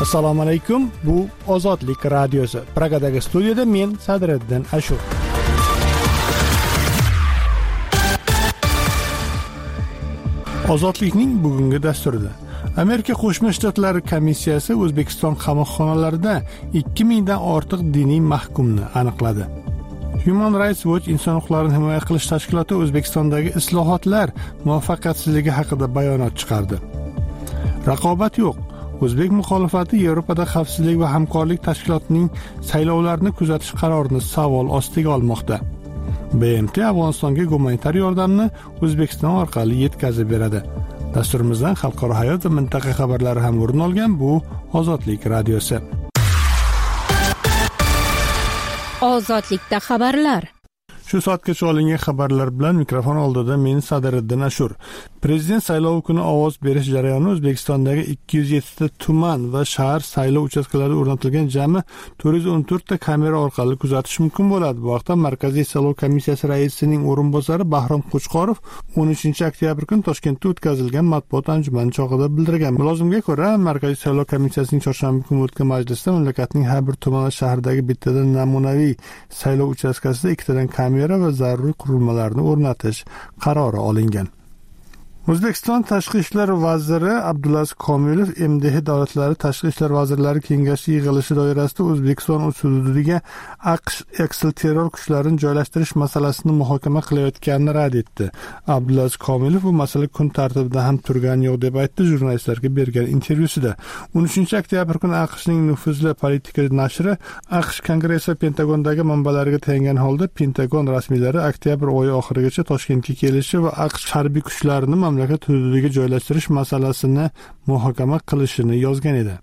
Assalomu alaykum. Bu Ozodlik radiosi. Pragadagi studiyada men Sadriddin Ashur. Ozodlikning bugungi dasturida Amerika Qo'shma Shtatlari komissiyasi O'zbekiston qamoqxonalarida 2000 dan ortiq diniy mahkumni aniqladi. Human Rights Watch inson huquqlarini himoya qilish tashkiloti O'zbekistondagi islohotlar muvaffaqiyatsizligi haqida bayonot chiqardi. Raqobat yo'q. O'zbek muxolifati Yevropada xavfsizlik va hamkorlik tashkilotining saylovlarni kuzatish qarorini savol ostiga olmoqda. BMT Afg'onistonga gumanitar yordamni O'zbekiston orqali yetkazib beradi. Dasturimizdan xalqaro hayot va mintaqa xabarlari ham o'rin olgan bu Ozodlik radiosi. Ozodlikda xabarlar. Shu soatgacha olingan xabarlar bilan mikrofon oldida men Sadriddin Ashur. Prezident saylovi kuni ovoz berish jarayoni O'zbekistondagi 207 ta tuman va shahar saylov uchastkalarida o'rnatilgan jami 414 ta kamera orqali kuzatish mumkin bo'ladi. Bu haqda Markaziy saylov komissiyasi raisining o'rinbosari Bahrom Qo'chqorov 13 oktyabr kuni Toshkentda o'tkazilgan matbuot anjumani chog'ida bildirgan. Mulozimga ko'ra, Markaziy saylov komissiyasining chorshanba kuni o'tgan majlisda mamlakatning har bir tuman va shahardagi bittadan namunaviy saylov uchastkasida ikkitadan kamera va zaruriy qurilmalarni o'rnatish qarori olingan. O'zbekiston Tashqi ishlar vaziri Abdulaziz Komilov MDH davlatlari tashqi ishlar vazirlari kengashi yig'ilishi doirasida O'zbekiston hududiga AQSh eksilterror kuchlarini joylashtirish masalasini muhokama qilayotganini rad etdi. Abdulaziz Komilov bu masala kun tartibida ham turgani yo'q deb aytdi jurnalistlarga bergan intervyusida. 13 oktyabr kuni AQShning nufuzli politika nashri AQSh Kongressi va Pentagondagi manbalariga tayangan holda Pentagon rasmiylari oktyabr oyi oxirigacha Toshkentga kelishi va AQSh harbiy kuchlarini mamlakat hududiga joylashtirish masalasini muhokama qilishini yozgan edi.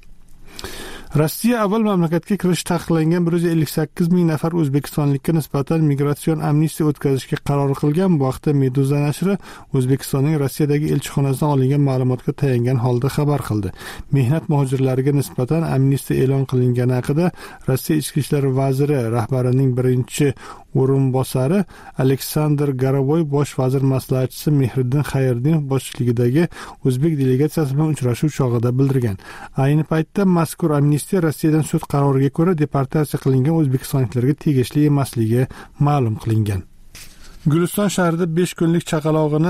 Rossiya avval mamlakatga kirish taqiqlangan 158 ming nafar o'zbekistonlikka nisbatan migratsion amnistiya o'tkazishga qaror qilgan. Bu haqda Meduza nashri O'zbekistonning Rossiyadagi elchixonasidan olingan ma'lumotga tayangan holda xabar qildi. Mehnat muhojirlariga nisbatan amnistiya e'lon qilingani haqida Rossiya ichki ishlar vaziri rahbarining birinchi o'rinbosari Aleksandr Garovoy bosh vazir maslahatchisi Mehriddin Xayriddinov boshchiligidagi o'zbek delegatsiyasi bilan uchrashuv chog'ida bildirgan. Ayni paytda mazkur amnistiya Rossiyadan sud qaroriga ko'ra deportatsiya qilingan o'zbekistonliklarga tegishli emasligi ma'lum qilingan. Guliston shahrida 5 kunlik chaqalog'ini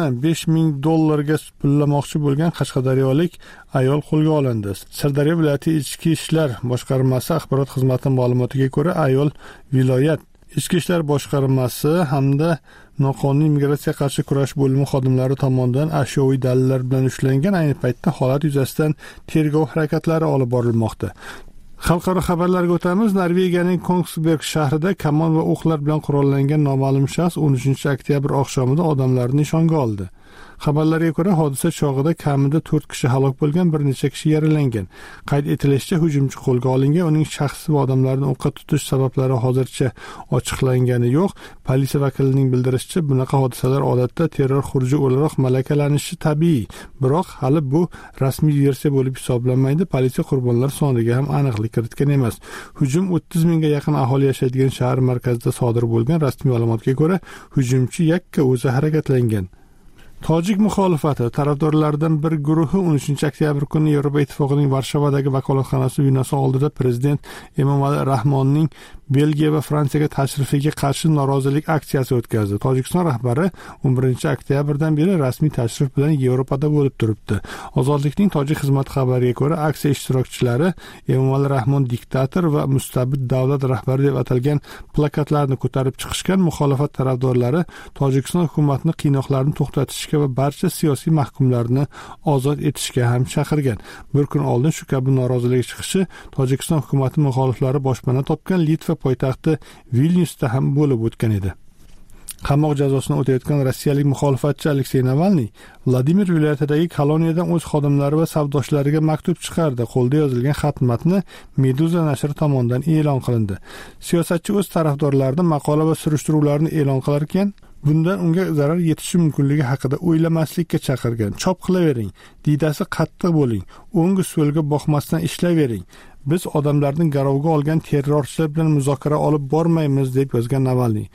$5,000 pullamoqchi bo'lgan qashqadaryolik ayol qo'lga olindi. Sirdaryo viloyati ichki ishlar boshqarmasi axborot xizmati ma'lumotiga ko'ra, ayol viloyat Ichki ishlar boshqarmasi hamda noqonuniy migratsiya qarshi kurash bo'limi xodimlari tomonidan ashyoviy dalillar bilan ushlangan. Ayni paytda holat yuzasidan tergov harakatlari olib borilmoqda. Xalqaro xabarlarga o'tamiz. Norvegiyaning Kongsberg shahrida kamon va o'qlar bilan qurollangan noma'lum shaxs 13 oktyabr oqshomida odamlarni nishonga oldi. Xabarlarga ko'ra, hodisa chog'ida kamida 4 kishi halok bo'lgan, bir necha kishi yaralangan. Qayd etilishicha, hujumchi qo'lga olingan. Uning shaxsi va odamlarni o'qqa tutish sabablari hozircha ochiqlangani yo'q. Politsiya vakilining bildirishicha, bunaqa hodisalar odatda terror xuruji o'laroq malakalanishi tabiiy. Biroq hali bu rasmiy versiya bo'lib hisoblanmaydi. Politsiya qurbonlar soniga ham aniqlik kiritgan emas. Hujum 30 mingga yaqin aholi yashaydigan shahar markazida sodir bo'lgan. Rasmiy ma'lumotga ko'ra, hujumchi yakka o'zi harakatlangan. Tojik muxolifati tarafdorlaridan bir guruhi 13 oktyabr kuni Yevropa Ittifoqining Varshavadagi vakolatxonasi binosi oldida prezident Emomali Rahmonning Belgiya va Fransiyaga tashrifiga qarshi norozilik aksiyasi o'tkazdi. Tojikiston rahbari 11 oktyabrdan beri rasmiy tashrif bilan Yevropada bo'lib turibdi. Ozodlikning tojik xizmati xabariga ko'ra, aksiya ishtirokchilari Emomali Rahmon diktator va mustabid davlat rahbari deb atalgan plakatlarni ko'tarib chiqishgan. Muxolifat tarafdorlari Tojikiston hukumatini qiynoqlarni to'xtatishga va barcha siyosiy mahkumlarni ozod etishga ham chaqirgan. Bir kun oldin shu kabi norozilik chiqishi Tojikiston hukumati muxoliflari boshpana topgan Litva poytaxti Vilnyusda ham bo'lib o'tgan edi. Qamoq jazosini o'tayotgan rossiyalik muxolifatchi Aleksey Navalniy Vladimir viloyatidagi koloniyadan o'z xodimlari va savdoshlariga maktub chiqardi. Qo'lda yozilgan xat matni Meduza nashri tomonidan e'lon qilindi. Siyosatchi o'z tarafdorlarining maqola va surishtiruvlarini e'lon qilar ekan, bundan unga zarar yetishi mumkinligi haqida o'ylamaslikka chaqirgan. Chop qilavering, diydasi qattiq bo'ling, o'ngi so'lga boqmasdan ishlayvering. Biz odamlarning garovga olgan terrorchilar bilan muzokara olib bormaymiz deb yozgan Navalniy.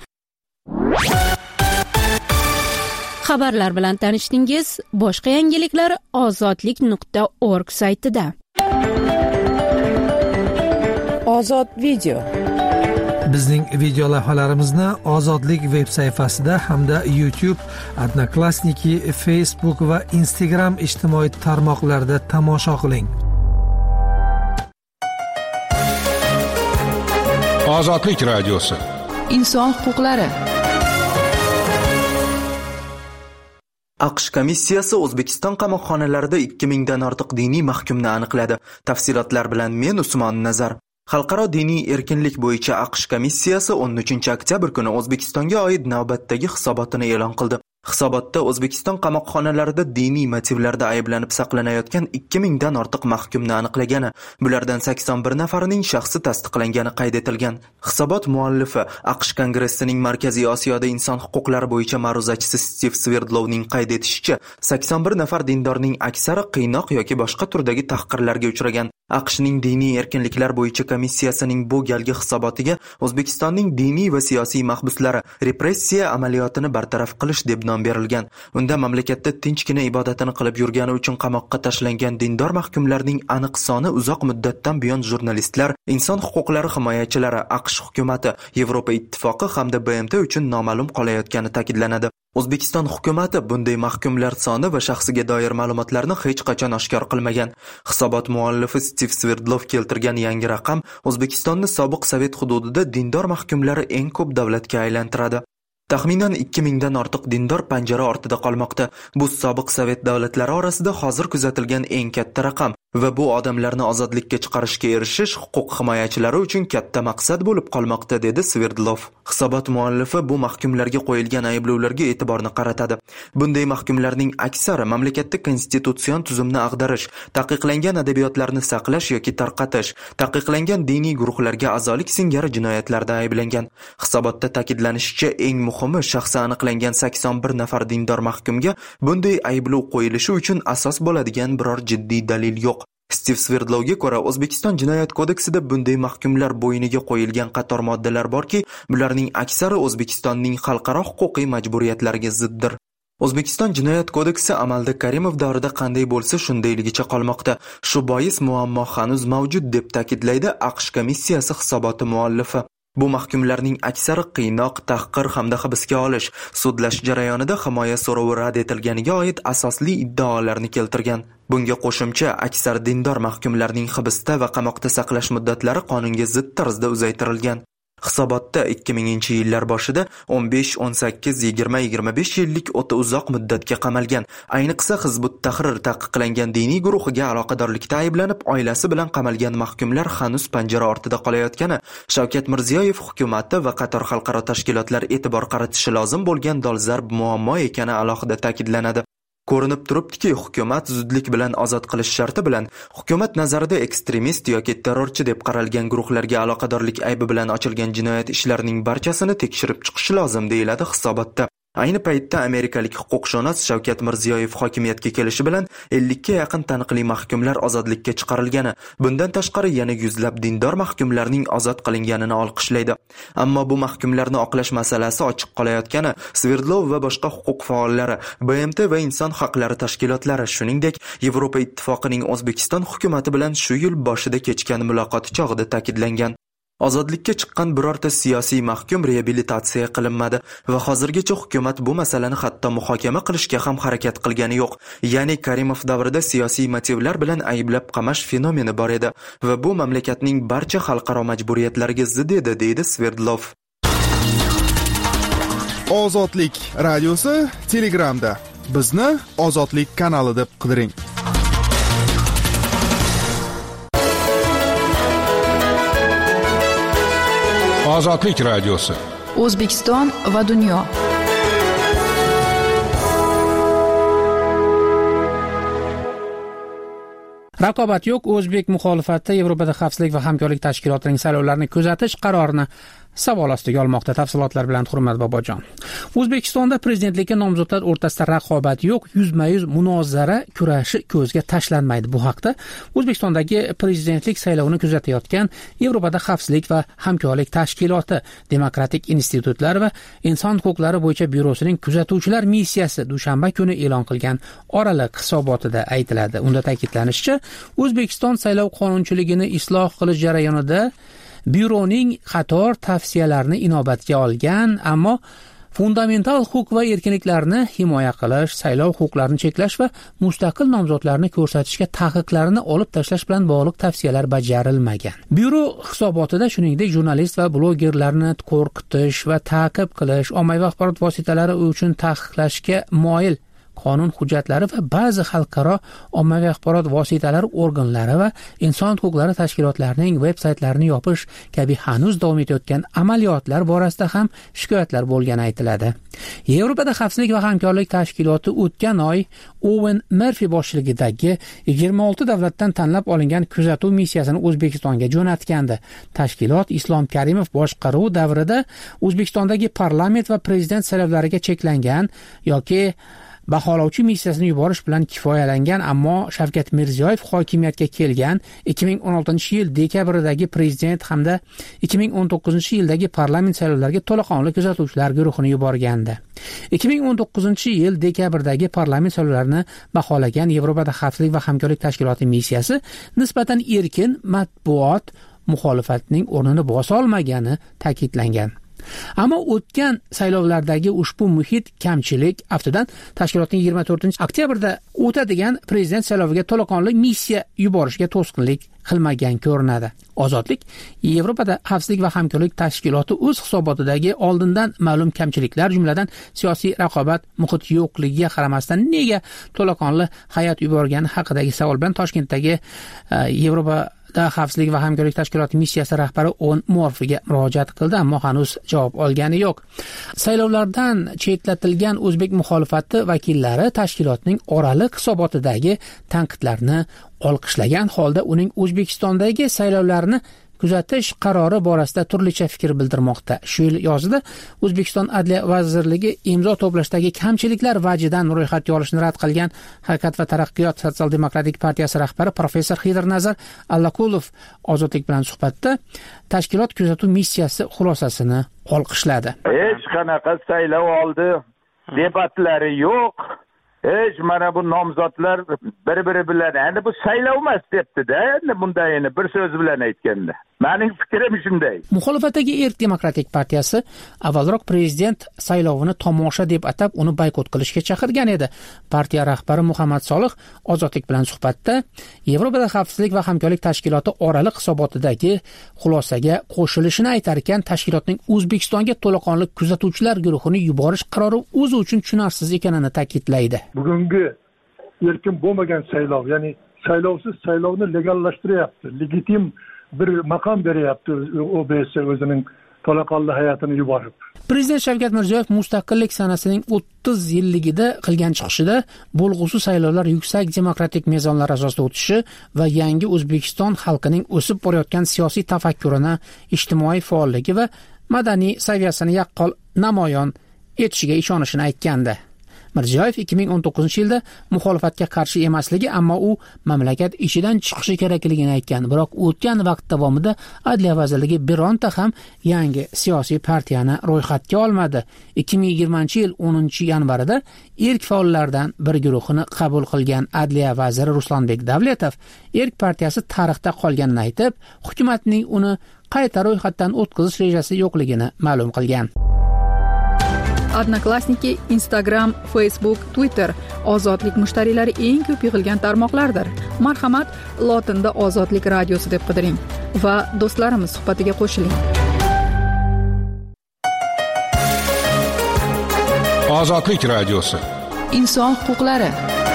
Xabarlar bilan tanishdingiz. Boshqa yangiliklar ozodlik.org saytida. Ozod video. Bizning video lavhalarimizni Ozodlik veb sayfasida hamda YouTube, Odnoklassniki, Facebook va Instagram ijtimoiy tarmoqlarida tomosha qiling. Ozodlik radiosi. Inson huquqlari. AQSh komissiyasi O'zbekiston qamoqxonalarida 2000 dan ortiq diniy mahkumni aniqladi. Tafsilotlar bilan men Usmon Nazar. Xalqaro diniy erkinlik bo'yicha AQSh komissiyasi 13-oktyabr kuni O'zbekistonga oid navbatdagi hisobotini e'lon qildi. Hisobotda O'zbekiston qamoqxonalarida diniy motivlarda ayblanib saqlanayotgan 2000 dan ortiq mahkumni aniqlagani, bulardan 81 nafarining shaxsi tasdiqlangani qayd etilgan. Hisobot muallifi AQSh Kongressining Markaziy Osiyoda inson huquqlari bo'yicha ma'ruzachisi Stiv Sverdlovning qayd etishicha, 81 nafar dindorning aksari qiynoq yoki boshqa turdagi tahqirlarga uchragan. AQShning diniy erkinliklar bo'yicha komissiyasining bu galgi hisobotiga O'zbekistonning diniy va siyosiy mahbuslari repressiya amaliyotini bartaraf qilish deb nom berilgan. Unda mamlakatda tinchgina ibodatini qilib yurgani uchun qamoqqa tashlangan dindor mahkumlarning aniq soni uzoq muddatdan buyon jurnalistlar, inson huquqlari himoyachilari, AQSh hukumati, Yevropa ittifoqi hamda BMT uchun noma'lum qolayotgani ta'kidlanadi. O'zbekiston hukumati bunday mahkumlar soni va shaxsiga doir ma'lumotlarni hech qachon oshkor qilmagan. Hisobot muallifi Stiv Sverdlov keltirgan yangi raqam O'zbekistonni sobiq Sovet hududida dindor mahkumlari eng ko'p davlatga aylantiradi. Taxminan 2000 dan ortiq dindor panjara ortida qolmoqda. Bu sobiq Sovet davlatlari orasida hozir kuzatilgan eng katta raqam va bu odamlarni ozodlikka chiqarishga erishish huquq himoyachilari uchun katta maqsad bo'lib qolmoqda, dedi Sverdlov. Hisobot muallifi bu mahkumlarga qo'yilgan ayblovlarga e'tiborni qaratadi. Bunday mahkumlarning aksari mamlakatda konstitutsion tuzumni ag'darish, taqiqlangan adabiyotlarni saqlash yoki tarqatish, taqiqlangan diniy guruhlarga a'zolik singari jinoyatlarda ayblangan. Hisobotda ta'kidlanishicha, eng muhimi, shaxsi aniqlangan 81 nafar dindor mahkumga bunday ayblov qo'yilishi uchun asos bo'ladigan biror jiddiy dalil yo'q. Stiv Sverdlovga ko'ra, O'zbekiston jinoyat kodeksida bunday mahkumlar bo'yniga qo'yilgan qator moddalar borki, bularning aksari O'zbekistonning xalqaro huquqiy majburiyatlariga ziddir. O'zbekiston jinoyat kodeksi amalda Karimov davrida qanday bo'lsa shundayligicha qolmoqda. Shu bois muammo hanuz mavjud, deb ta'kidlaydi AQSh komissiyasi hisoboti muallifi. Bu mahkumlarning aksari qiynoq, tahqir hamda hibsga olish, sudlash jarayonida himoya so'rovi rad etilganiga oid asosli iddaolarni keltirgan. Bunga qo'shimcha, aksar dindor mahkumlarning hibsda va qamoqda saqlash muddatlari qonunga zid tarzda uzaytirilgan. Hisobotda 2000-yillar boshida 15, 18, 20, 25 yillik o'ta uzoq muddatga qamalgan, ayniqsa Hizbut Tahrir taqiqlangan diniy guruhiga aloqadorlikda ayblanib, oilasi bilan qamalgan mahkumlar hanuz panjara ortida qolayotgani Shavkat Mirziyoyev hukumati va qator xalqaro tashkilotlar e'tibor qaratishi lozim bo'lgan dolzarb muammo ekani alohida ta'kidlanadi. Ko'rinib turibdiki, hukumat zudlik bilan ozod qilish sharti bilan hukumat nazarida ekstremist yoki terrorchi deb qaralgan guruhlarga aloqadorlik aybi bilan ochilgan jinoyat ishlarining barchasini tekshirib chiqishi lozim, deyiladi hisobotda. Ayni paytda amerikalik huquqshunos Shavkat Mirziyoyev hokimiyatga kelishi bilan 50 ga yaqin taniqli mahkumlar ozodlikka chiqarilgani, bundan tashqari yana yuzlab dindor mahkumlarning ozod qilinganini olqishlaydi. Ammo bu mahkumlarni oqlash masalasi ochiq qolayotgani Sverdlov va boshqa huquq faollari, BMT va inson haqlari tashkilotlari, shuningdek Yevropa ittifoqining O'zbekiston hukumati bilan shu yil boshida kechgan muloqoti chog'ida ta'kidlangan. Ozodlikka chiqqan birorta siyosiy mahkum reabilitatsiya qilinmadi va hozirgacha hukumat bu masalani hatto muhokama qilishga ham harakat qilgani yo'q. Ya'ni Karimov davrida siyosiy motivlar bilan ayblab qamash fenomeni bor edi va bu mamlakatning barcha xalqaro majburiyatlariga zid edi, deydi Sverdlov. Ozodlik radiosi Telegramda. Bizni Ozodlik kanali deb qidiring. Ozodlik radiosi. O'zbekiston va dunyo. Raqobat yo'q. O'zbek muxolifati Yevropada xavfsizlik va hamkorlik tashkilotining saylovlarini kuzatish qarorini savol ostiga olmoqda. Tafsilotlar bilan Hurmat Bobojon. O'zbekistonda prezidentlikka nomzodlar o'rtasida raqobat yo'q, yuzma-yuz munozara kurashi ko'zga tashlanmaydi. Bu haqda O'zbekistondagi prezidentlik saylovini kuzatayotgan Yevropada xavfsizlik va hamkorlik tashkiloti, Demokratik institutlar va inson huquqlari bo'yicha byurosining kuzatuvchilar missiyasi dushanba kuni e'lon qilgan oraliq hisobotida aytiladi. Unda ta'kidlanishicha, O'zbekiston saylov qonunchiligini isloh qilish jarayonida byuroning qator tavsiyalarini inobatga olgan, ammo fundamental huquq va erkinliklarni himoya qilish, saylov huquqlarini cheklash va mustaqil nomzodlarni ko'rsatishga taqiqlarni olib tashlash bilan bog'liq tavsiyalar bajarilmagan. Byuro hisobotida shuningdek jurnalist va blogerlarni qo'rqitish va ta'qib qilish, ommaviy axborot vositalari uchun taqiqlashga moyil qonun hujjatlari va ba'zi xalqaro ommaviy axborot vositalari organlari va inson huquqlari tashkilotlarining veb-saytlarini yopish kabi hanuz davom etayotgan amaliyotlar borasida ham shikoyatlar bo'lgani aytiladi. Yevropada xavfsizlik va hamkorlik tashkiloti o'tgan oy Owen Murphy boshchiligidagi 26 davlatdan tanlab olingan kuzatuv missiyasini O'zbekistonga jo'natgandi. Tashkilot Islom Karimov boshqaruvi davrida O'zbekistondagi parlament va prezident saylovlariga cheklangan yoki baholovchi missiyasini yuborish bilan kifoyalangan, ammo Shavkat Mirziyoyev hokimiyatga kelgan 2016-yil dekabrdagi prezident hamda 2019-yildagi parlament saylovlariga to'laqonli kuzatuvchilar guruhini yuborgandi. 2019-yil dekabrdagi parlament saylovlarini baholagan Yevropada xavfsizlik va hamkorlik tashkiloti missiyasi nisbatan erkin matbuot muxolifatning o'rnini bosa olmagani ta'kidlangan. Ammo o'tgan saylovlardagi ushbu muhit kamchilik aftidan tashkilotning 24-oktyabrda o'tadigan prezident sayloviga to'laqonli missiya yuborishga to'sqinlik qilmagan ko'rinadi. Ozodlik Yevropada xavfsizlik va hamkorlik tashkiloti o'z hisobotidagi oldindan ma'lum kamchiliklar, jumladan siyosiy raqobat muhit yo'qligiga qaramasdan nega to'laqonli hay'at yuborgani haqidagi savol bilan Toshkentdagi Yevropada xavfsizlik va hamkorlik tashkiloti missiyasi rahbari Owen Murphyga murojaat qildi, ammo hanuz javob olgani yo'q. Saylovlardan chetlatilgan o'zbek muxolifati vakillari tashkilotning oraliq hisobotidagi tanqidlarni olqishlagan holda uning O'zbekistondagi saylovlarni kuzatish qarori borasida turlicha fikr bildirmoqda. Shu yil yozida O'zbekiston Adliya vazirligi imzo to'plashdagi kamchiliklar vajidan ro'yxatga olishni rad qilgan Harakat va taraqqiyot Sotsial-demokratik partiyasi rahbari professor Xidirnazar Allakulov Ozodlik bilan suhbatda tashkilot kuzatuv missiyasi xulosasini olqishladi. Hech qanaqa saylov oldi debatlari yo'q. Hech mana bu nomzodlar bir-biri bilan endi bu saylov emas debdi-da, endi bunday bir so'z bilan aytganda. Mening fikrim shunday. Muxolifatdagi Erk demokratik partiyasi avvalroq prezident saylovini tomosha deb atab uni boykot qilishga chaqirgan edi. Partiya rahbari Muhammad Solih Ozodlik bilan suhbatda Yevropada xavfsizlik va hamkorlik tashkiloti oraliq hisobotidagi xulosaga qo'shilishini aytar ekan, tashkilotning O'zbekistonga to'laqonli kuzatuvchilar guruhini yuborish qarori o'zi uchun tushunarsiz ekanini ta'kidlaydi. Bugungi erkin bo'lmagan saylov, ya'ni saylovsiz saylovni legallashtiryapti, legitim bir maqom beryapti OBS o'zining to'laqonli hay'atini yuborib. Prezident Shavkat Mirziyoyev mustaqillik sanasining 30 yilligida qilgan chiqishida bo'lg'usi saylovlar yuksak demokratik mezonlar asosida o'tishi va yangi O'zbekiston xalqining o'sib borayotgan siyosiy tafakkurini, ijtimoiy faolligi va madaniy saviyasini yaqqol namoyon etishiga ishonishini aytgandi. Mirziyoyev 2019-yilda muxolifatga qarshi emasligi, ammo u mamlakat ichidan chiqishi kerakligini aytgan. Biroq o'tgan vaqt davomida Adliya vazirligi bironta ham yangi siyosiy partiyani ro'yxatga olmadi. 2020-yil 10-yanvarida Erk faollaridan bir guruhini qabul qilgan Adliya vaziri Ruslanbek Davletov Erk partiyasi tarixda qolganini aytib, hukumatning uni qayta ro'yxatdan o'tkazish rejasi yo'qligini ma'lum qilgan. Odnoklassniki, Instagram, Facebook, Twitter ozodlik mushtariylari eng ko'p yig'ilgan tarmoqlardir. Marhamat, lotinda Ozodlik radiosi deb qidiring va do'stlarimiz suhbatiga qo'shiling. Ozodlik radiosi. Inson huquqlari.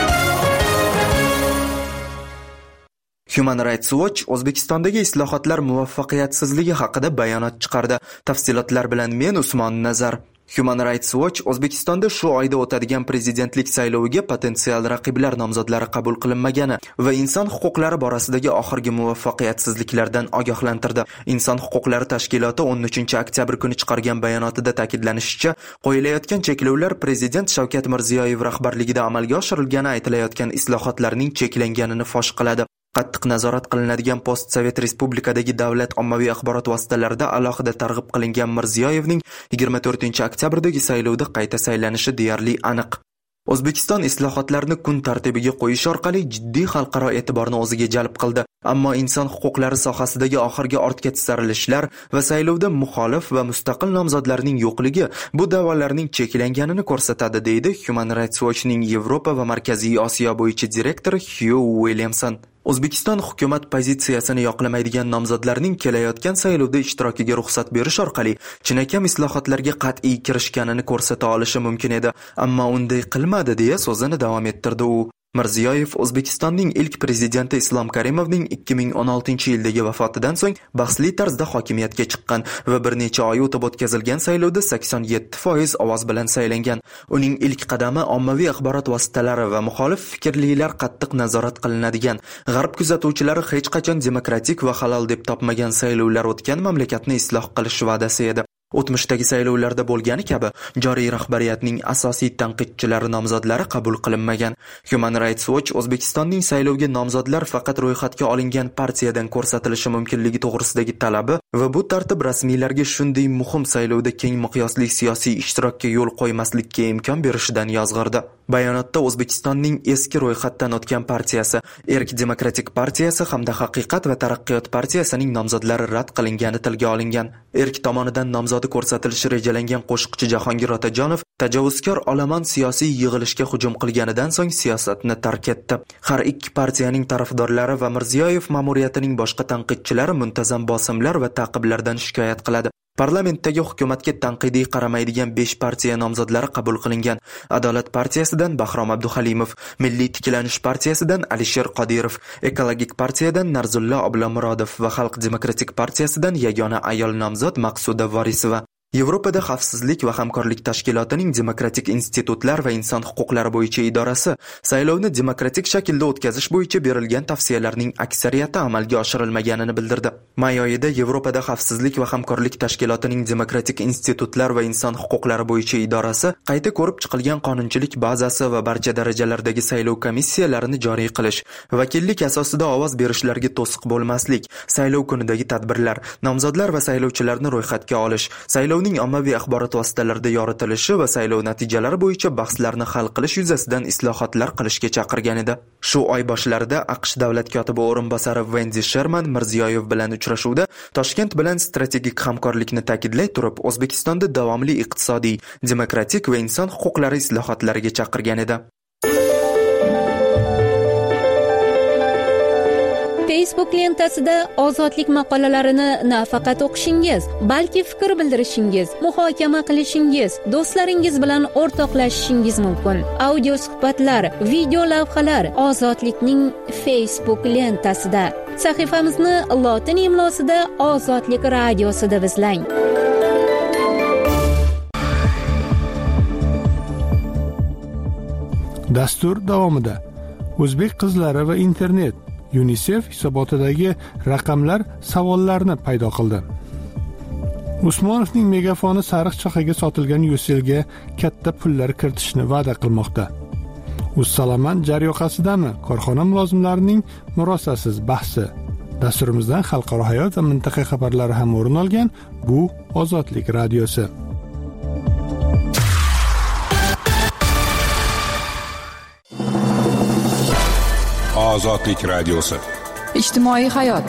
Human Rights Watch O'zbekistondagi islohotlar muvaffaqiyatsizligi haqida bayonot chiqardi. Tafsilotlar bilan men Usmon Nazar. Human Rights Watch O'zbekistonda shu oyda o'tadigan prezidentlik sayloviga potensial raqiblar nomzodlari qabul qilinmagani va inson huquqlari borasidagi oxirgi muvaffaqiyatsizliklardan ogohlantirdi. Inson huquqlari tashkiloti 13-oktyabr kuni chiqargan bayonotida ta'kidlanishicha, qo'yilayotgan cheklovlar prezident Shavkat Mirziyoyev rahbarligida amalga oshirilgani aytilayotgan islohotlarning cheklanganini fosh qiladi. Qattiq nazorat qilinadigan postsovet respublikadagi davlat ommaviy axborot vositalarida alohida targ'ib qilingan Mirziyoyevning 24-oktyabrdagi saylovda qayta saylanishi deyarli aniq. O'zbekiston islohotlarni kun tartibiga qo'yish orqali jiddiy xalqaro e'tiborni o'ziga jalb qildi. Ammo inson huquqlari sohasidagi oxirgi ortga tisarilishlar va saylovda muxolif va mustaqil nomzodlarning yo'qligi bu da'volarning cheklanganini ko'rsatadi, deydi Human Rights Watch'ning Yevropa va Markaziy Osiyo bo'yicha direktori Hugh Williamson. O'zbekiston hukumat pozitsiyasini yoqlamaydigan nomzodlarning kelayotgan saylovda ishtirokiga ruxsat berish orqali chinakam islohotlarga qat'iy kirishganini ko'rsata olishi mumkin edi, ammo unday qilmadi, deya so'zini davom ettirdi u. Mirziyoyev O'zbekistonning ilk prezidenti Islom Karimovning 2016-yildagi vafotidan so'ng bahsli tarzda hokimiyatga chiqqan va bir necha oy o'tib o'tkazilgan saylovda 87% ovoz bilan saylangan. Uning ilk qadami ommaviy axborot vositalari va muxolif fikrlilar qattiq nazorat qilinadigan, g'arb kuzatuvchilari hech qachon demokratik va halol deb topmagan saylovlar o'tgan mamlakatni isloh qilish va'dasi edi. O'tmishdagi saylovlarda bo'lgani kabi joriy rahbariyatning asosiy tanqidchilari nomzodlari qabul qilinmagan. Human Rights Watch O'zbekistonning saylovga nomzodlar faqat ro'yxatga olingan partiyadan ko'rsatilishi mumkinligi to'g'risidagi talabi va bu tartib rasmiylarga shunday muhim saylovda keng miqyosli siyosiy ishtirokka yo'l qo'ymaslikka imkon berishidan yozg'irdi. Bayonotda O'zbekistonning eski ro'yxatdan o'tgan partiyasi, Erk Demokratik partiyasi hamda Haqiqat va taraqqiyot partiyasining nomzodlari rad qilingani tilga olingan. Erk tomonidan nomzodi ko'rsatilishi rejalangan qo'shiqchi Jahongir Otajonov tajovuzkor olomon siyosiy yig'ilishga hujum qilganidan so'ng siyosatni tark etdi. Har ikki partiyaning tarafdorlari va Mirziyoyev ma'muriyatining boshqa tanqidchilari muntazam bosimlar va ta'qiblardan shikoyat qiladi. Parlamentdagi hukumatga tanqidiy qaramaydigan 5 partiya nomzodlari qabul qilingan. Adolat partiyasidan Bahrom Abduhalimov, Milliy tiklanish partiyasidan Alisher Qodirov, Ekologik partiyadan Narzullo Oblomurodov va Xalq demokratik partiyasidan yagona ayol nomzod Maqsuda Vorisova. Yevropada xavfsizlik va hamkorlik tashkilotining demokratik institutlar va inson huquqlari bo'yicha idorasi saylovni demokratik shaklda o'tkazish bo'yicha berilgan tavsiyalarning aksariyati amalga oshirilmaganini bildirdi. May oyida Yevropada xavfsizlik va hamkorlik tashkilotining demokratik institutlar va inson huquqlari bo'yicha idorasi qayta ko'rib chiqilgan qonunchilik bazasi va barcha darajalardagi saylov komissiyalarini joriy qilish, vakillik asosida ovoz berishlarga to'siq bo'lmaslik, saylov kunidagi tadbirlar, nomzodlar va saylovchilarni ro'yxatga olish, saylov ommaviy axborot vositalarida yoritilishi va saylov natijalari bo'yicha bahslarni hal qilish yuzasidan islohotlar qilishga chaqirgan edi. Shu oy boshlarida AQSh davlat kotibi o'rinbosari Wendy Sherman Mirziyoyev bilan uchrashuvda Toshkent bilan strategik hamkorlikni ta'kidlay turib, O'zbekistonda davomli iqtisodiy, demokratik va inson huquqlari islohotlariga chaqirgan edi. Facebook lentasida ozodlik maqolalarini nafaqat o'qishingiz, balki fikr bildirishingiz, muhokama qilishingiz, do'stlaringiz bilan o'rtoqlashishingiz mumkin. Audio suhbatlar, video lavhalar Ozodlikning Facebook lentasida. Sahifamizni lotin imlosida Ozodlik radiosi deb izlang. Dastur davomida o'zbek qizlari va internet UNICEF hisobotidagi raqamlar savollarni paydo qildi. Usmonovning megafoni sariq chaqaga sotilgan Yuselga katta pullar kiritishni va'da qilmoqda. Ussalaman jar yoqasidami? Korxona mulozimlarining murosasiz bahsi. Dasturimizdan xalqaro hayot va mintaqa xabarlari ham o'rin olgan. Bu Ozodlik radiosi. Ozodlik radiosi. Ijtimoiy hayot.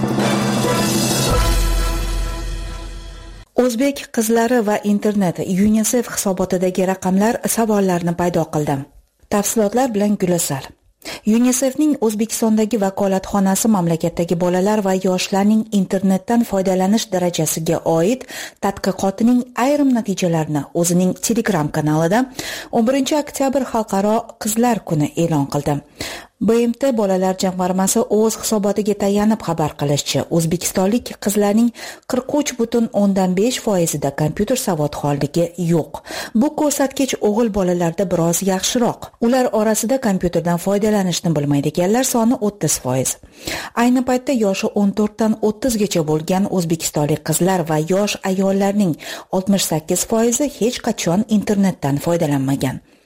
O'zbek qizlari va internet UNICEF hisobotidagi raqamlar savollarni paydo qildi. Tafsilotlar bilan Gulasar. UNICEFning O'zbekistondagi vakolatxonasi mamlakatdagi bolalar va yoshlarning internetdan foydalanish darajasiga oid tadqiqotining ayrim natijalarini o'zining Telegram kanalida 11-oktyabr Xalqaro qizlar kuni e'lon qildi. BMT bolalar jamg'armasi o'z hisobotiga tayanib xabar qilishicha, o'zbekistonlik qizlarning 43.5% kompyuter savodxonligi yo'q. Bu ko'rsatkich o'g'il bolalarda biroz yaxshiroq. Ular orasida kompyuterdan foydalanishni bilmaydiganlar soni 30%. Ayni paytda yoshi 14 dan 30 gacha bo'lgan o'zbekistonlik qizlar va yosh ayollarning 68% hech qachon internetdan foydalanmagan.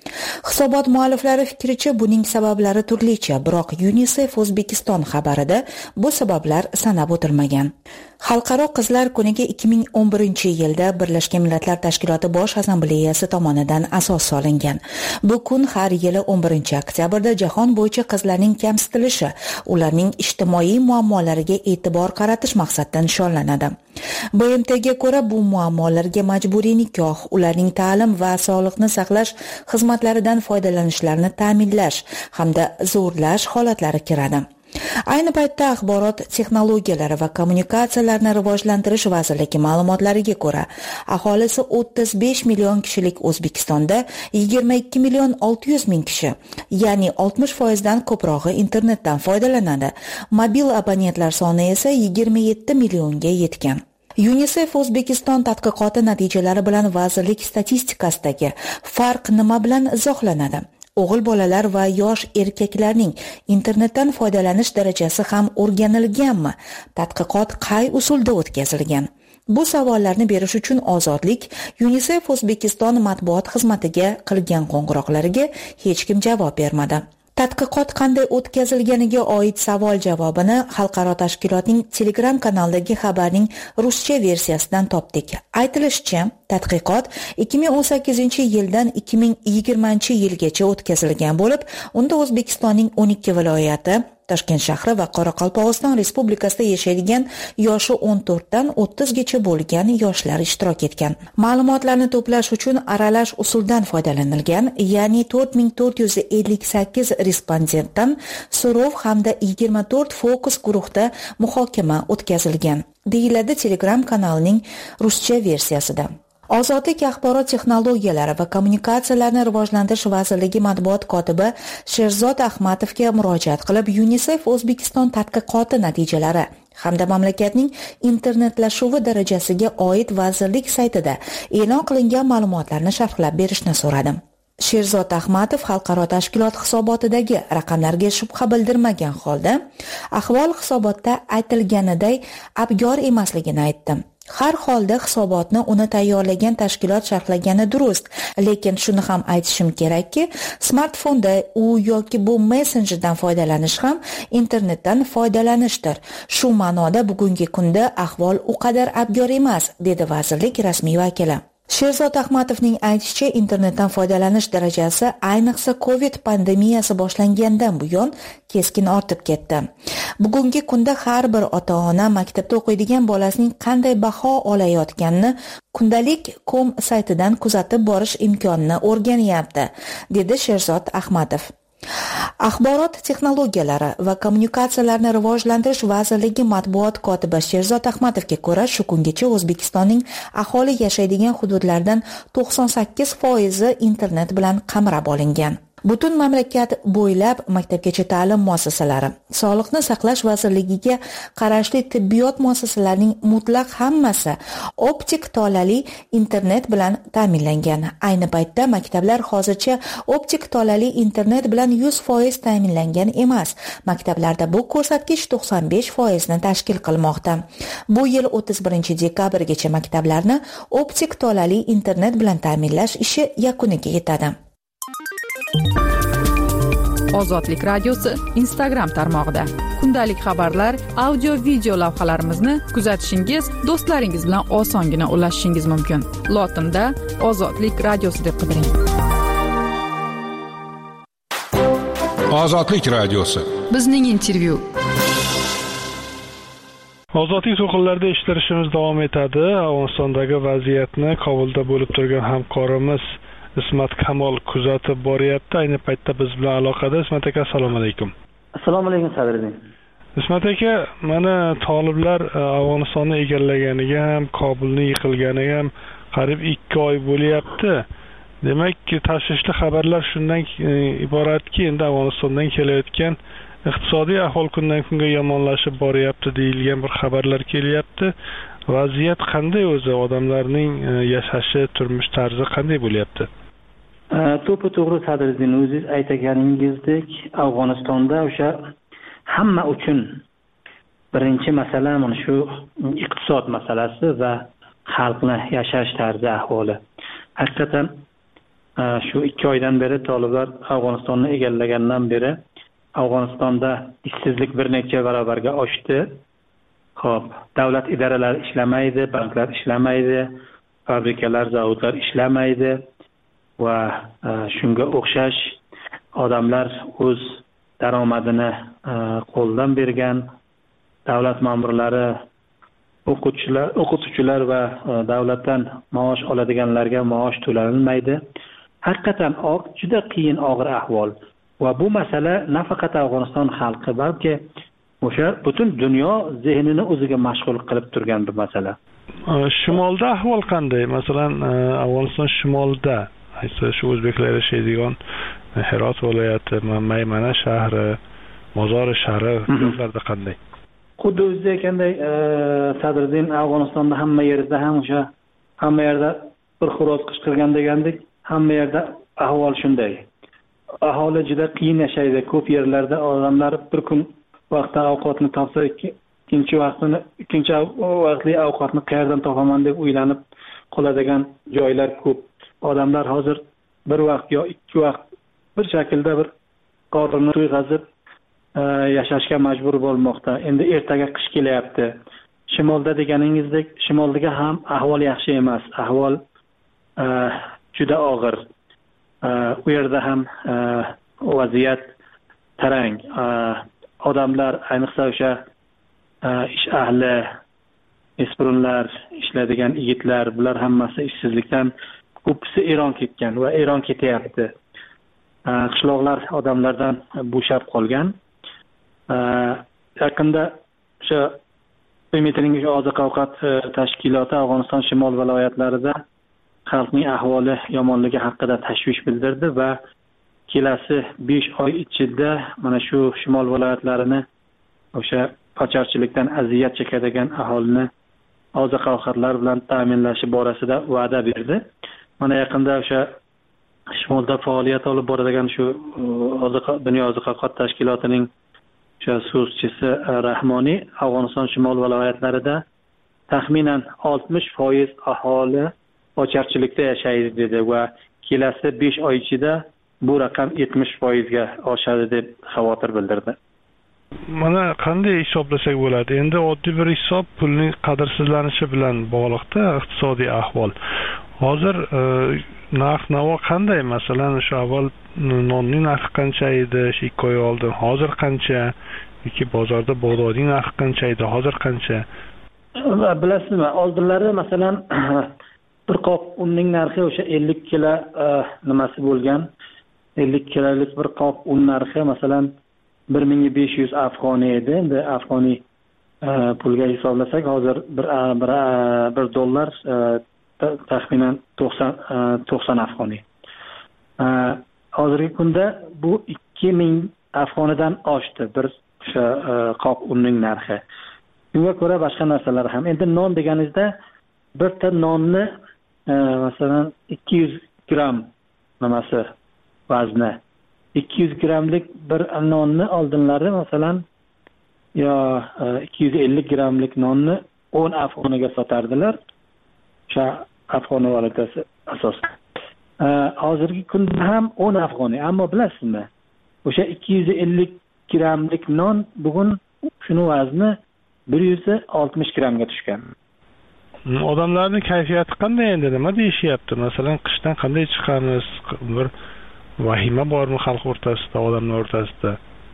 Hisobot mualliflari fikricha, buning sabablari turlicha, biroq UNICEF O'zbekiston xabarida bu sabablar sanab o'tilmagan. Xalqaro qizlar kuniga 2011-yilda Birlashgan Millatlar Tashkiloti Bosh Assambleyasi tomonidan asos solingan. Bu kun har yili 11-oktyabrda jahon bo'yicha qizlarning kamsitilishi, ularning ijtimoiy muammolariga e'tibor qaratish maqsadida nishonlanadi. BMTga ko'ra, bu muammolarga majburiy nikoh, ularning ta'lim va sog'liqni saqlash xizmatlaridan foydalanishlarini ta'minlash hamda zo'rlash holatlari kiradi. Ayni paytda Axborot texnologiyalari va kommunikatsiyalarni rivojlantirish vazirligi ma'lumotlariga ko'ra, aholisi 35 million kishilik O'zbekistonda 22 million 600 ming kishi, ya'ni 60% dan ko'prog'i internetdan foydalanadi. Mobil abonentlar soni esa 27 millionga yetgan. UNICEF O'zbekiston tadqiqoti natijalari bilan vazirlik statistikasidagi farq nima bilan izohlanadi? O'g'il bolalar va yosh erkaklarning internetdan foydalanish darajasi ham o'rganilganmi? Tadqiqot qay usulda o'tkazilgan? Bu savollarni berish uchun Ozodlik UNICEF O'zbekiston matbuot xizmatiga qilgan qo'ng'iroqlariga hech kim javob bermadi. Tadqiqot qanday o'tkazilganiga oid savol javobini xalqaro tashkilotning Telegram kanalidagi xabarning ruscha versiyasidan topdik. Aytilishicha, tadqiqot 2018-yildan 2020-yilgacha o'tkazilgan bo'lib, unda O'zbekistonning 12 viloyati, Toshkent shahri va Qoraqalpog'iston Respublikasida yashaydigan yoshi 14 dan 30 gacha bo'lgan yoshlar ishtirok etgan. Ma'lumotlarni to'plash uchun aralash usuldan foydalanilgan, ya'ni 4458 respondentdan so'rov hamda 24 fokus guruhda muhokama o'tkazilgan, deyiladi Telegram kanalining ruscha versiyasida. Ozodlik axborot texnologiyalari va kommunikatsiyalarni rivojlantirish vazirligi matbuot kotibi Sherzod Ahmatovga murojaat qilib, UNICEF O'zbekiston tadqiqoti natijalari hamda mamlakatning internetlashuvi darajasiga oid vazirlik saytida e'lon qilingan ma'lumotlarni sharhlab berishni so'radim. Sherzod Ahmatov xalqaro tashkilot hisobotidagi raqamlarga shubha bildirmagan holda, ahvol hisobotda aytilganiday abgor emasligini aytdi. Har holda hisobotni uni tayyorlagan tashkilot sharhlagani durust, lekin shuni ham aytishim kerakki, smartfonda u yoki bu messenjerdan foydalanish ham internetdan foydalanishdir. Shu ma'noda bugungi kunda ahvol u qadar abgor emas, dedi vazirlik rasmiy vakili. Sherzod Ahmatovning aytishicha, internetdan foydalanish darajasi ayniqsa Covid pandemiyasi boshlangandan buyon keskin ortib ketdi. Bugungi kunda har bir ota-ona maktabda o'qiydigan bolasining qanday baho olayotganini kundalik.com saytidan kuzatib borish imkonini o'rganyapti, dedi Sherzod Ahmatov. Axborot texnologiyalari va kommunikatsiyalarni rivojlantirish vazirligi matbuot kotibi Sherzod Ahmatovga ko'ra, shu kungacha O'zbekistonning aholi yashaydigan hududlardan 98% internet bilan qamrab olingan. Butun mamlakat bo'ylab maktabgacha ta'lim muassasalari, Sog'liqni saqlash vazirligiga qarashli tibbiyot muassasalarining mutlaq hammasi optik tolali internet bilan ta'minlangan. Ayni paytda maktablar hozircha optik tolali internet bilan 100% ta'minlangan emas. Maktablarda bu ko'rsatkich 95% ni tashkil qilmoqda. Bu yil 31 dekabrgacha maktablarni optik tolali internet bilan ta'minlash ishi yakuniga yetadi. Ozodlik radiosi Instagram tarmog'ida kundalik xabarlar, audio-video lavhalarimizni kuzatishingiz, do'stlaringiz bilan osongina ulashishingiz mumkin. Lotinda Ozodlik radiosi deb qidiring. Ozodlik radiosi. Bizning intervyu. Ozodlik to'lqinlarida ishtirishimiz davom etadi. Afg'onistondagi vaziyatni Kobulda bo'lib turgan hamkorimiz Ismat Kamol kuzatib boryapti. Ayni paytda biz bilan aloqada. Ismat aka, assalomu alaykum. Assalomu alaykum Sadriddin. Ismat aka, mana toliblar Afg'onistonni egallaganiga ham, Kobulni yiqilganiga ham qariyb 2 oy bo'lyapti. Demak, tashvishli xabarlar shundan iboratki, endi Afg'onistondan kelayotgan iqtisodiy ahvol kundan kunga yomonlashib boryapti deyilgan bir xabarlar kelyapti. Vaziyat qanday o'zi? Odamlarning yashashi, turmush tarzi qanday bo'lyapti? To'g'ri Sadriddin, o'zingiz aytganingizdek, Afg'onistonda o'sha hamma uchun birinchi masala mana shu iqtisod masalasi va xalqning yashash tarzi ahvoli. Haqiqatan shu 2 oydan beri toliblar Afg'onistonni egallagandan beri Afg'onistonda ishsizlik bir necha barobarga oshdi. Xo'p, davlat idoralari ishlamaydi, banklar ishlamaydi, fabrikalar, zavodlar ishlamaydi va shunga o'xshash odamlar o'z daromadini qo'ldan bergan, davlat ma'murlari, o'qituvchilar va davlatdan maosh oladiganlarga maosh to'lanilmaydi. Haqiqatan juda qiyin, og'ir ahvol. Va bu masala nafaqat Afg'oniston xalqi, balki o'sha butun dunyo zehnini o'ziga mashg'ul qilib turgan bir masala. Shimolda ahvol qanday? Masalan, Afg'oniston shimolida, shu o'zbeklar yashaydigan Herot viloyati, Maymana shahri, Mozori shahri hududlarda qanday? Xuddi o'zida ekanday, Sadriddin, Afg'onistonda hamma yerda ham o'sha hamma yerda bir xo'roz qichqirgan degandek, hamma yerda ahvol shunday. Aholi juda qiyin yashaydi. Ko'p yerlarda odamlar bir kun vaqtda ovqatni topsa, ikkinchi vaqtli ovqatni qayerdan topaman deb o'ylanib qoladigan joylar ko'p. Odamlar hozir bir vaqt yo 2 vaqt bir shaklda bir qorinni to'yg'azib yashashga majbur bo'lmoqda. Endi ertaga qish kelyapti. Shimolda deganingizdek, shimoldaga ham ahvol yaxshi emas. Ahvol juda og'ir. U yerda ham vaziyat tarang. Odamlar, ayniqsa o'sha ish ahli, o'spirinlar, ishlaydigan yigitlar, bular hammasi ishsizlikdan ko'pisi Eron ketgan va Eron ketyapti. Qishloqlar odamlardan bo'shab qolgan. Yaqinda o'sha Qo'mitaning oziq-ovqat tashkiloti Afg'oniston shimol viloyatlarida xalqning ahvoli yomonligi haqida tashvish bildirdi va kelasi 5 oy ichida mana shu shimol viloyatlarini o'sha qocharchilikdan aziyat chekadigan aholini oziq-ovqatlar bilan ta'minlashi borasida va'da berdi. Mana yaqinda o'sha shimolda faoliyat olib boradigan shu dunyo oziq-ovqat tashkilotining o'sha so'zchisi Rahmoniy Afg'oniston shimol viloyatlarida taxminan 60% aholi ocharchilikda yashaydi dedi va kelasi 5 oy ichida bu raqam 70% ga oshadi deb xavotir bildirdi. Mana qanday hisoblasak bo'ladi? Endi oddiy bir hisob pulning qadrsizlanishi bilan bog'liqda iqtisodiy ahvol. Hozir narx-navo qanday? Masalan, shu avval nonning narxi qancha edi, 2 oy oldin, hozir qancha? Yoki bozorda bug'doyning narxi qancha edi, hozir qancha? Bilasizmi, oldinlari masalan bir qop unning narxi o'sha 50 kilo nimasi bo'lgan. 50 kilolik bir qop un narxi masalan 1500 afg'oniy edi. Endi afg'oniy pulga hisoblasak hozir bir dollar taxminan 90 afg'oniy. Hozirgi kunda bu 2000 afg'onidan oshdi bir o'sha qop unning narxi. Shunga ko'ra boshqa narsalar ham. Endi non deganingizda bir ta nonni masalan 200 gram nimasi vazni. 200 gramlik bir nonni oldinlari masalan yo 250 gramlik nonni 10 afg'oniga sotardilar. O'sha afg'on valyutasi asosida. Hozirgi kunda ham 10 afg'oniy, ammo bilasizmi? O'sha 250 gramlik non bugun shuni vazni 160 gramga tushgan. Odamlarning kayfiyati qanday endi? Nima deyishyapti? Masalan, qishdan qanday chiqamiz? Bir vahima bormi xalq o'rtasida, odamlar o'rtasida?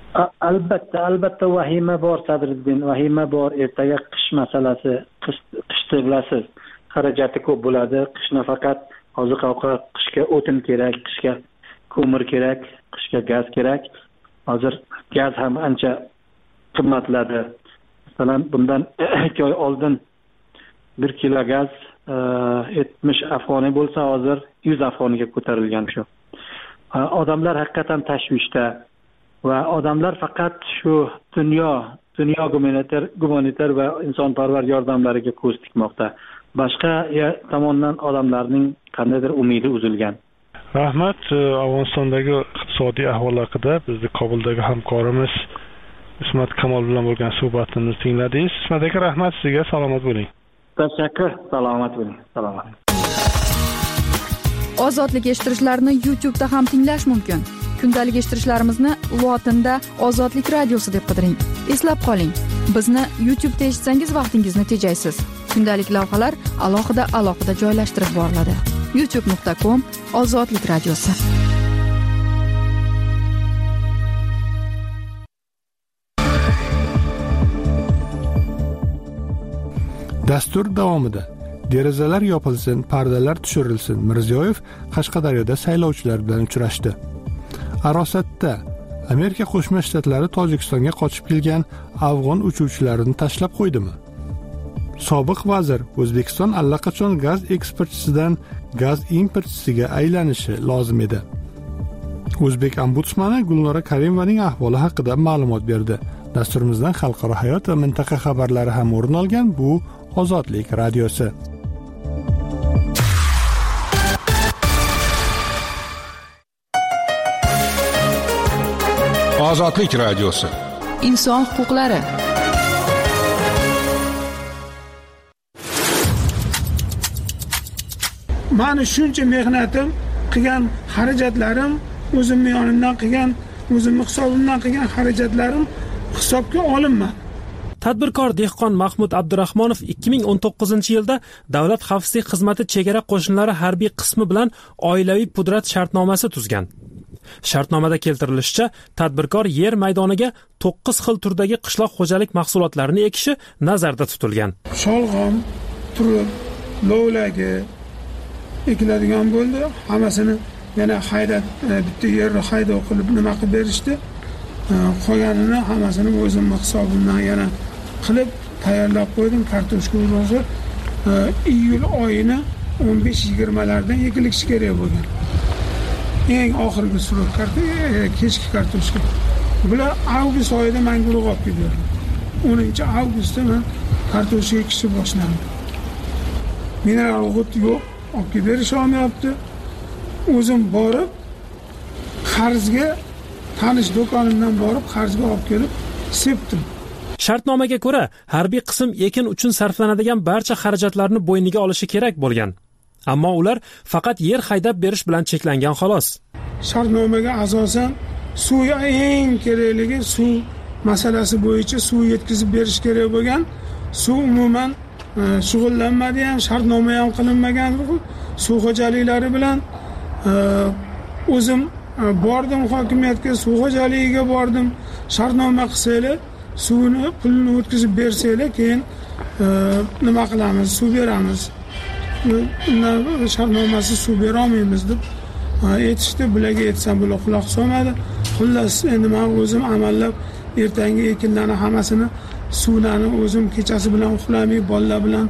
Albatta vahima bor, Sadriddin, vahima bor. Ertaga qish masalasi, qishda bilasiz, xarajati ko'p bo'ladi. Qish nafaqat oziq-ovqat, qishga o'tin kerak, qishga ko'mir kerak, qishga gaz kerak. Hozir gaz ham ancha qimmatladi. Masalan, bundan 2 oy oldin 1 kilo gaz 70 afg'oniy bo'lsa, hozir 100 afg'oniga ko'tarilgan shu. Odamlar haqiqatan tashvishda va odamlar faqat shu dunyo gumanitar va insonparvar yordamlariga ko'z tikmoqda. Boshqa tomondan odamlarning qandaydir umidi uzilgan. Rahmat. Afg'onistondagi iqtisodiy ahvol haqida bizni Kobuldagi hamkorimiz Ismat Kamol bilan bo'lgan suhbatimizni tingladingiz. Ismat aka, rahmat sizga, salomat bo'ling. Tashakkur, salomat bo'ling. Salomat. Ozodlik eshittirishlarini YouTube'da ham tinglash mumkin. Kundalik eshittirishlarimizni lotinda Ozodlik radiosi deb qidiring. Eslab qoling, bizni YouTube'da eshitsangiz vaqtingizni tejaysiz. Kundalik lavhalar alohida joylashtirib boriladi. youtube.com/Ozodlik radiosi. Dastur davomida derazalar yopilsin, pardalar tushirilsin. Mirziyoyev Qashqadaryoda saylovchilar bilan uchrashdi. Arosatda Amerika Qo'shma Shtatlari Tojikistonga qochib kelgan afg'on uchuvchilarini tashlab qo'ydimi? Sobiq vazir O'zbekiston allaqachon gaz eksportchisidan gaz importchisiga aylanishi lozim edi. O'zbek ombudsmani Gulnora Karimovaning ahvoli haqida ma'lumot berdi. Dasturimizdan xalqaro hayot va mintaqa xabarlari ham o'rin olgan. Bu Ozodlik radiosi. Ozodlik radiosi. Inson huquqlari. Mani shuncha mehnatim, qilgan xarajatlarim, o'zimning yonimdan qilgan, o'zimning hisobimdan qilgan xarajatlarim hisobga olinmadi. Tadbirkor dehqon Mahmud Abdurahmonov 2019-yilda Davlat xavfsizlik xizmati chegara qo'shinlari harbiy qismi bilan oilaviy pudrat shartnomasi tuzgan. Shartnomada keltirilishicha, tadbirkor yer maydoniga 9 xil turdagi qishloq xo'jalik mahsulotlarini ekishi nazarda tutilgan. Sholg'om, turib, lovlagi ekiladigan bo'ldi. Hammasini yana bitta yerni haydov qilib nima qilib berishdi. Qolganini hammasini o'zim hisobimdan yana qilib tayyorlab qo'ydim. Kartoshka o'zi iyul oyini 15-20lardan ekilishi kerak bo'lgan. Eng oxirgi srok kechki kartoshka. Bular avgust oyida men guruh olib keldim. 10-avgustda men kartoshka ekishni boshladim. Mineral o'g'it yo'q, olib berish olmayapti. O'zim borib qarzga tanish do'konimdan borib qarzga olib kelib sepdim. Shartnomaga ko'ra, harbiy qism ekin uchun sarflanadigan barcha xarajatlarni bo'yniga olishi kerak bo'lgan. Ammo ular faqat yer haydab berish bilan cheklangan xolos. Shartnomaga asosan suv eng kerakligi suv masalasi bo'yicha suv yetkazib berish kerak bo'lgan. Suv umuman shug'ullanmadi ham, shartnoma ham qilinmagan. Suv xo'jaliklari bilan o'zim bordim hokimiyatga, suv xo'jaligiga bordim. Shartnoma qilsanglar, suvni pulini o'tkazib bersanglar, keyin nima qilamiz? Suv beramiz. Shartnomasiz suv bera olmaymiz deb aytishdi. Bularga aytsam bular quloq solmadi. Xullas, endi men o'zim amallab ertangi ekinlarni hammasini suvlarni o'zim kechasi bilan uxlamay bolalar bilan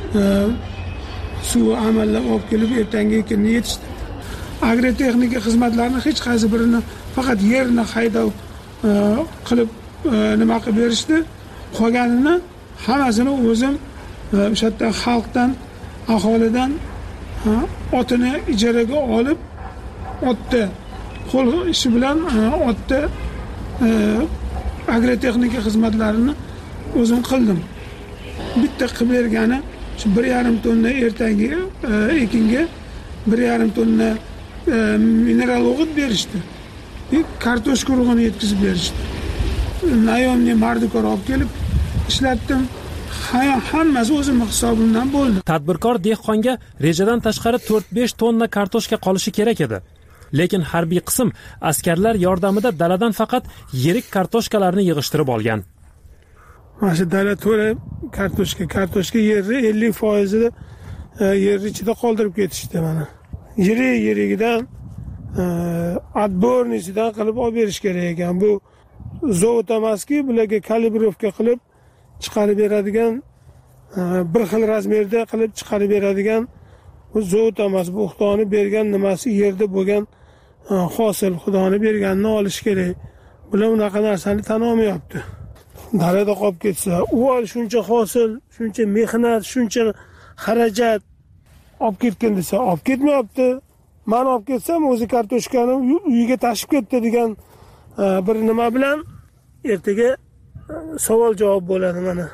suv amallab olib kelib ertangi ekinni yetishdi. Agrotexnika xizmatlarini hech qaysi birini faqat yerni haydab qilib nima qilib berishdi. Qolganini hammasini o'zim o'sha yerda xalqdan, aholidan otini ijaraga olib, otda qo'l ishi bilan otda agrotexnika xizmatlarini o'zim qildim. Bitta qilib bergani shu 1,5 tonna ertangi ekinga 1,5 tonna mineral o'g'it berishdi. Kartoshka urug'ini yetkazib berishdi. Nayomni mardikor olib kelib ishlatdim. Hammasi o'zim hisobimdan bo'ldi. Tadbirkor dehqonga rejadan tashqari 4-5 tonna kartoshka qolishi kerak edi. Lekin harbiy qism askarlar yordamida daladan faqat yirik kartoshkalarni yig'ishtirib olgan. Mana shu dala to'la kartoshka yerni 50% yer ichida qoldirib ketishdi mana. Yirigidan отборнisidan qilib olib berish kerak ekan. Bu zavod emaski, bularga kalibrovka qilib chiqarib beradigan, bir xil razmerda qilib chiqarib beradigan bu zavod emas. Bu Xudoning bergan nimasi yerda bo'lgan hosil, Xudoning berganini olish kerak. Bular unaqa narsani tan olmayapti. Dalada qolib ketsa, u shuncha hosil, shuncha mehnat, shuncha xarajat olib ketgan desa, olib ketmayapti. Men olib ketsam, o'zi kartoshkani uyiga tashib ketdi degan bir nima bilan ertaga savol javob bo'ladi mana.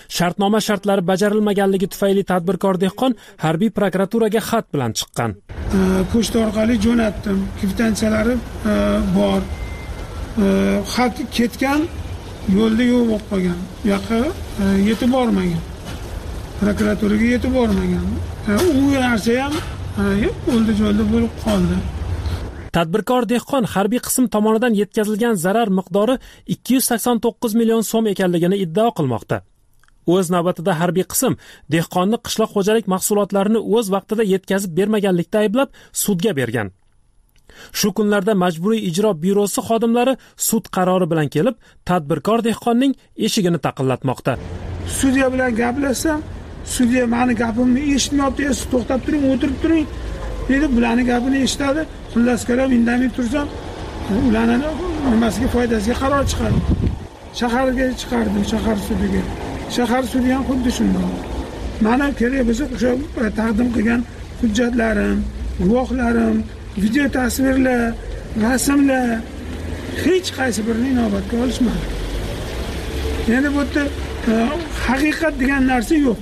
Shartnoma shartlari bajarilmaganligi tufayli tadbirkor dehqon harbiy prokuraturaga xat bilan chiqqan. Pochta orqali jo'natdim. Kvitantsiyalari bor. Xat ketgan, yo'lda yo'q bo'lib qolgan. Bu yoqqa yetib bormagan. Prokuraturaga yetib bormagan. U narsa ham o'ldi-jo'ldi bo'lib qoldi. Tadbirkor dehqon harbiy qism tomonidan yetkazilgan zarar miqdori 289 million so'm ekanligini iddao qilmoqda. O'z navbatida harbiy qism dehqonni qishloq xo'jalik mahsulotlarini o'z vaqtida yetkazib bermaganlikda ayblab sudga bergan. Shu kunlarda Majburiy ijro byurosi xodimlari sud qarori bilan kelib, tadbirkor dehqonning eshigini taqillatmoqda. Sudya bilan gaplashsam, sudya meni gapimni eshitmayapti, to'xtab turing, o'tirib turing dedi. Bularning gapini eshitadi. Xullas qarab indamay tursam, ularning nimasiga foydasiga qaror chiqardi. Shaharga chiqardim, shahar sudiga. Shahar sudi ham xuddi shunday. Mana kerak bo'lsa o'sha taqdim qilgan hujjatlarim, guvohlarim, video tasvirlar, rasmlar hech qaysi birini inobatga olishmadi. Endi bu yerda haqiqat degan narsa yo'q.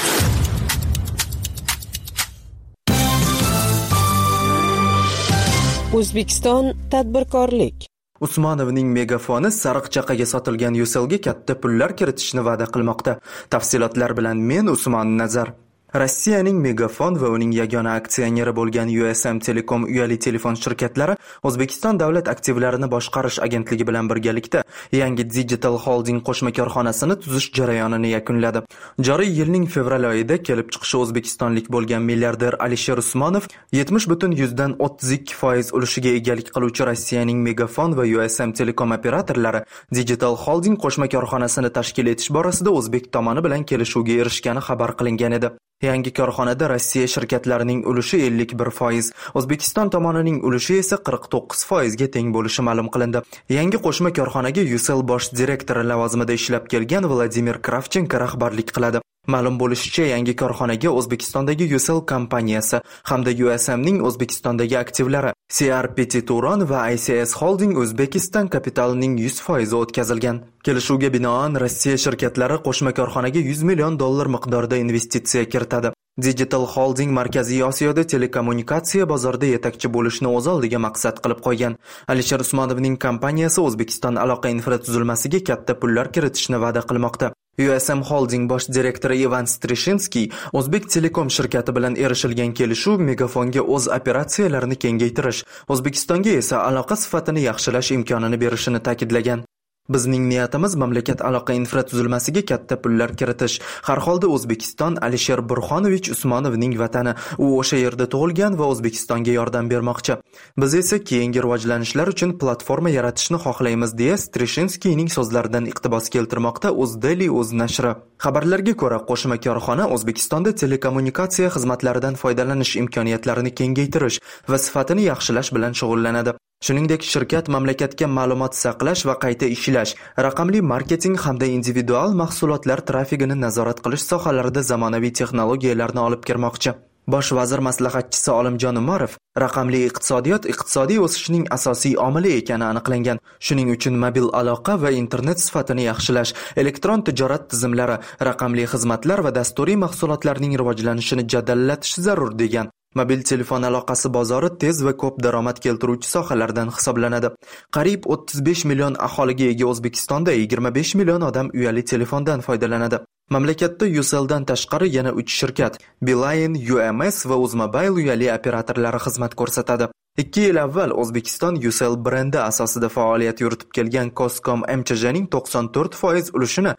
O'zbekiston tadbirkorlik. Usmonovning megafoni Sariqchaqaga sotilgan Ucellga katta pullar kiritishni va'da qilmoqda. Tafsilotlar bilan men Usmon Nazar. Rossiyaning Megafon va uning yagona aksioneri bo'lgan USM Telecom uyali telefon shirkatlari O'zbekiston davlat aktivlarini boshqarish agentligi bilan birgalikda yangi Digital Holding qo'shma korxonasini tuzish jarayonini yakunladi. Joriy yilning fevral oyida kelib chiqishi o'zbekistonlik bo'lgan milliarder Alisher Usmonov 70.32% ulushiga egalik qiluvchi Rossiyaning Megafon va USM Telecom operatorlari Digital Holding qo'shma korxonasini tashkil etish borasida o'zbek tomoni bilan kelishuvga erishgani xabar qilingan edi. Yangi korxonada Rossiya shirkatlarining ulushi 51%, O'zbekiston tomonining ulushi esa 49% ga teng bo'lishi ma'lum qilindi. Yangi qo'shma korxonaga Ucell bosh direktori lavozimida ishlab kelgan Vladimir Kravchenko rahbarlik qiladi. Ma'lum bo'lishicha, yangi korxonaga O'zbekistondagi Ucell kompaniyasi hamda USMning O'zbekistondagi aktivlari CRPT Turon va ICS Holding Uzbekistan kapitalining 100% o'tkazilgan. Kelishuvga binoan Rossiya shirkatlari qo'shma korxonaga $100 million miqdorida investitsiya kiritadi. Digital Holding Markaziy Osiyoda telekommunikatsiya bozorida yetakchi bo'lishni o'z oldiga maqsad qilib qo'ygan. Alisher Usmonovning kompaniyasi O'zbekiston aloqa infratuzilmasiga katta pullar kiritishni va'da qilmoqda. USM Holding bosh direktori Ivan Strishinsky O'zbek Telekom shirkati bilan erishilgan kelishuv Megafonga o'z operatsiyalarini kengaytirish, O'zbekistonga esa aloqa sifatini yaxshilash imkonini berishini ta'kidlagan. Bizning niyatimiz mamlakat aloqa infratuzilmasiga katta pullar kiritish. Har holda O'zbekiston Alisher Burxonovich Usmonovning vatani. U o'sha yerda tug'ilgan va O'zbekistonga yordam bermoqchi. Biz esa keyingi rivojlanishlar uchun platforma yaratishni xohlaymiz, deya Strishinskyning so'zlaridan iqtibos keltirmoqda O'zDaily o'z nashri. Xabarlarga ko'ra, qo'shma korxona O'zbekistonda telekommunikatsiya xizmatlaridan foydalanish imkoniyatlarini kengaytirish va sifatini yaxshilash bilan shug'ullanadi. Shuningdek, shirkat mamlakatga ma'lumot saqlash va qayta ishlash, raqamli marketing hamda individual mahsulotlar trafigini nazorat qilish sohalarida zamonaviy texnologiyalarni olib kirmoqchi. Bosh vazir maslahatchisi Olimjon Umarov, raqamli iqtisodiyot iqtisodiy o'sishning asosiy omili ekani aniqlangan. Shuning uchun mobil aloqa va internet sifatini yaxshilash, elektron tijorat tizimlari, raqamli xizmatlar va dasturiy mahsulotlarning rivojlanishini jadallatish zarur degan. Mobil telefon aloqasi bozori tez va ko'p daromad keltiruvchi sohalardan hisoblanadi. Qariyb 35 million aholiga ega O'zbekistonda 25 million odam uyali telefondan foydalanadi. Mamlakatda Ucelldan tashqari yana 3 shirkat, Beeline, UMS va Uzmobile uyali operatorlari xizmat ko'rsatadi. 2 yil avval O'zbekiston Ucell brendi asosida faoliyat yuritib kelgan Coscom MCJning 94% ulushini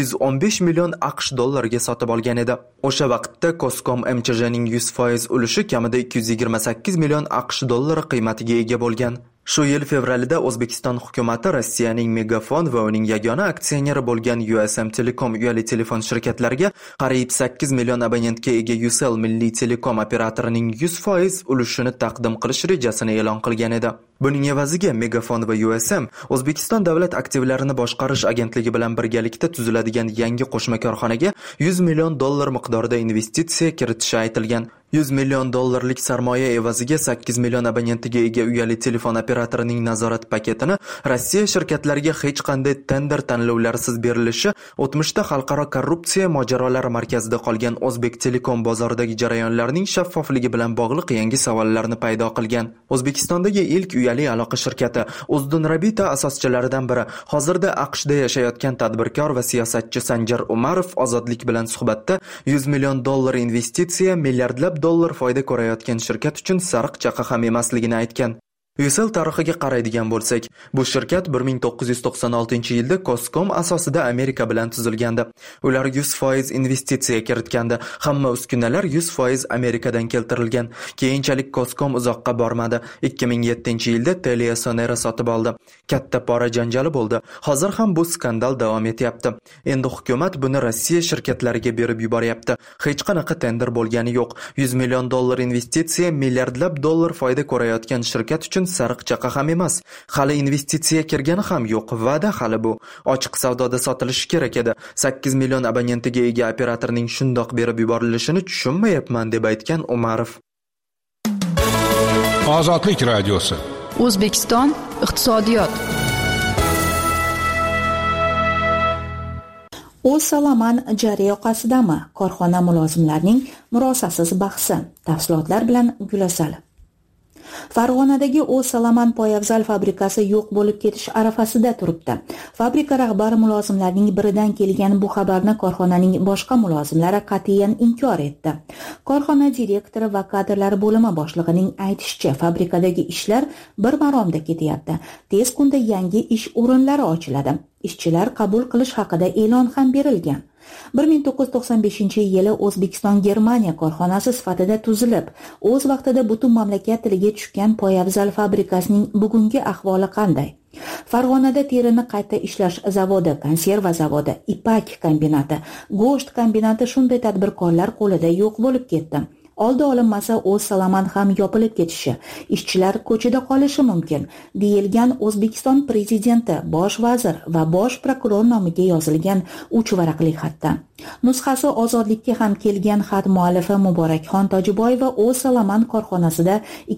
215 million AQSh dollariga sotib olgan edi. O'sha vaqtda Coscom MCJning 100% ulushi kamida 228 million AQSh dollari qiymatiga ega bo'lgan. Shu yil fevralida O'zbekiston hukumatı Rossiyaning Megafon va uning yagona aksioneri bo'lgan USM Telecom uyali telefon shirkatlariga qariyb 8 million abonentga ega Ucell milliy telekom operatorining 100% ulushini taqdim qilish rejasini e'lon qilgan edi. Buning evaziga Megafon va USM O'zbekiston davlat aktivlarini boshqarish agentligi bilan birgalikda tuziladigan yangi qo'shma korxonaga $100 million miqdorida investitsiya kiritishi aytilgan. $100 million sarmoya evaziga 8 million abonentiga ega uyali telefon operatorining nazorat paketini Rossiya shirkatlariga hech qanday tender tanlovlarsiz berilishi o'tmishda xalqaro korrupsiya mojarolari markazida qolgan O'zbek Telekom bozoridagi jarayonlarning shaffofligi bilan bog'liq yangi savollarni paydo qilgan. O'zbekistondagi ilk uyali aloqa shirkati Uzdunrabita asoschilaridan biri, hozirda AQShda yashayotgan tadbirkor va siyosatchi Sanjar Umarov Ozodlik bilan suhbatda $100 million investitsiya, milliardlab dollar foyda ko'rayotgan shirkat uchun sariq chaqa ham emasligini aytgan. Ucell tarixiga qaraydigan bo'lsak, bu shirkat 1996-yilda Coscom asosida Amerika bilan tuzilgandi. Ular 100% investitsiya kiritgandi. Hamma uskunalar 100% Amerikadan keltirilgan. Keyinchalik Coscom uzoqqa bormadi. 2007-yilda TeliaSonera sotib oldi. Katta pora janjali bo'ldi. Hozir ham bu skandal davom etyapti. Endi hukumat buni Rossiya shirkatlariga berib yuboryapti. Hech qanaqa tender bo'lgani yo'q. $100 million investitsiya, milliardlab dollar foyda ko'rayotgan shirkat uchun sariq chaqa ham emas. Hali investitsiya kirgani ham yo'q. Va'da hali bu. Ochiq savdoda sotilishi kerak edi. 8 million abonentiga ega operatorning shundoq berib yuborilishini tushunmayapman deb aytgan Umarov. Ozodlik radiosi. O'zbekiston iqtisodiyot. O'zsalaman jari yoqasidami? Korxona mulozimlarining murosasiz bahsi. Tafsilotlar bilan Gulasal. Farg'onadagi O'zsalaman poyabzal fabrikasi yo'q bo'lib ketish arafasida turibdi. Fabrika rahbari mulozimlarning biridan kelgan bu xabarni korxonaning boshqa mulozimlari qat'iyan inkor etdi. Korxona direktori va kadrlar bo'limi boshlig'ining aytishicha, fabrikadagi ishlar bir maromda ketyapti. Tez kunda yangi ish o'rinlari ochiladi. Ishchilar qabul qilish haqida e'lon ham berilgan. 1995-yili O'zbekiston-Germaniya korxonasi sifatida tuzilib, o'z vaqtida butun mamlakat tiliga tushgan poyabzal fabrikasining bugungi ahvoli qanday? Farg'onada terini qayta ishlash zavodi, konserva zavodi, ipak kombinati, go'sht kombinati shunday tadbirkorlar qo'lida yo'q bo'lib ketdi. Oldi olinmasa O'zsalaman ham yopilib ketishi, ishchilar ko'chada qolishi mumkin, deyilgan O'zbekiston prezidenti, bosh vazir va bosh prokuror nomiga yozilgan 3 varaqli xatda. Nusxasi Ozodlikka ham kelgan xat muallifi Muborakxon Tojiboyeva O'zsalaman korxonasida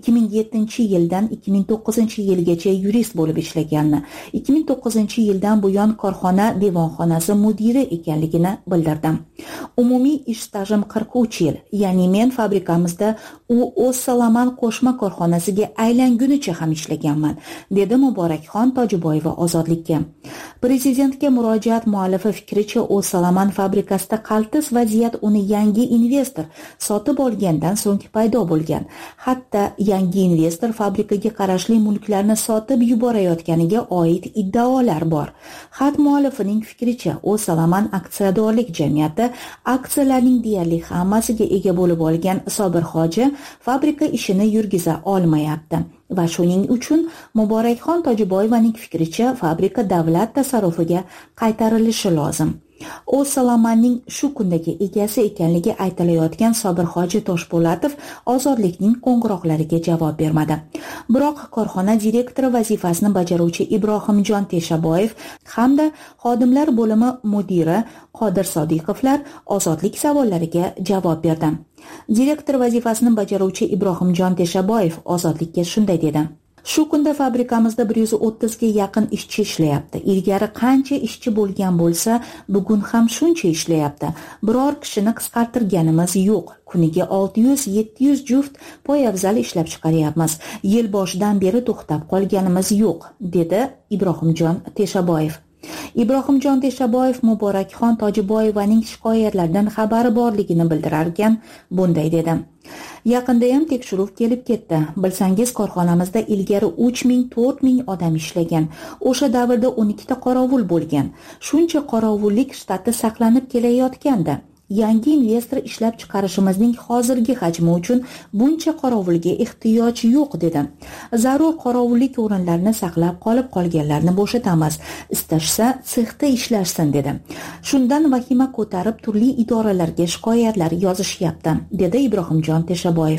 2007-yildan 2009-yilgacha yurist bo'lib ishlaganini, 2009-yildan buyon korxona devonxonasi mudiri ekanligini bildirdi. Umumiy ish stajim 43 yil, ya'ni men fabrikamizda u O'zsalaman qo'shma korxonasiga aylangunicha ham ishlaganman, dedi Muborakxon Tojiboyeva Ozodlikka. Prezidentga murojaat muallifi fikricha, O'zsalaman fabrikasida qaltis vaziyat uni yangi investor sotib olgandan so'ng paydo bo'lgan. Hatto yangi investor fabrikaga qarashli mulklarni sotib yuborayotganiga oid iddaolar bor. Xat muallifining fikricha, O'zsalaman aksiyadorlik jamiyati aksiyalarning deyarli hammasiga ega bo'lib olgan Sobir Hoji fabrika ishini yurgiza olmayapti. Va shuning uchun Muborakxon Tojiboyevaning fikricha, fabrika davlat tasarrufiga qaytarilishi lozim. O'zsalamanning shu kundagi egasi ekanligi aytilayotgan Sobir Hoji Toshpo'latov Ozodlikning qo'ng'iroqlariga javob bermadi. Biroq korxona direktori vazifasini bajaruvchi Ibrohimjon Teshaboyev hamda xodimlar bo'limi mudiri Qodir Sodiqovlar Ozodlik savollariga javob berdi. Direktor vazifasini bajaruvchi Ibrohimjon Teshaboyev Ozodlikka shunday dedi: Shu kunda fabrikamizda 130 ga yaqin ishchi ishlayapti. Ilgari qancha ishchi bo'lgan bo'lsa, bugun ham shuncha ishlayapti. Biror kishini qisqartirganimiz yo'q. Kuniga 600-700 juft poyabzal ishlab chiqaryapmiz. Yil boshidan beri to'xtab qolganimiz yo'q, dedi Ibrohimjon Teshaboyev. Ibrohimjon Teshaboyev Muborakxon Tojiboyevaning shikoyatlaridan xabari borligini bildirarkan, bunday dedi: Yaqinda ham tekshiruv kelib ketdi. Bilsangiz, korxonamizda ilgari 3000-4000 odam ishlagan. O'sha davrda 12 ta qorovul bo'lgan. Shuncha qorovullik shtati saqlanib kelayotgandi. Yangi investor ishlab chiqarishimizning hozirgi hajmi uchun buncha qorovulga ehtiyoj yo'q, dedi. Zarur qorovullik o'rinlarini saqlab qolganlarni bo'shatamiz. Istashsa sexda ishlashsin, dedi. Shundan vahima ko'tarib turli idoralarga shikoyatlar yozishyapti, dedi Ibrohimjon Teshaboyev.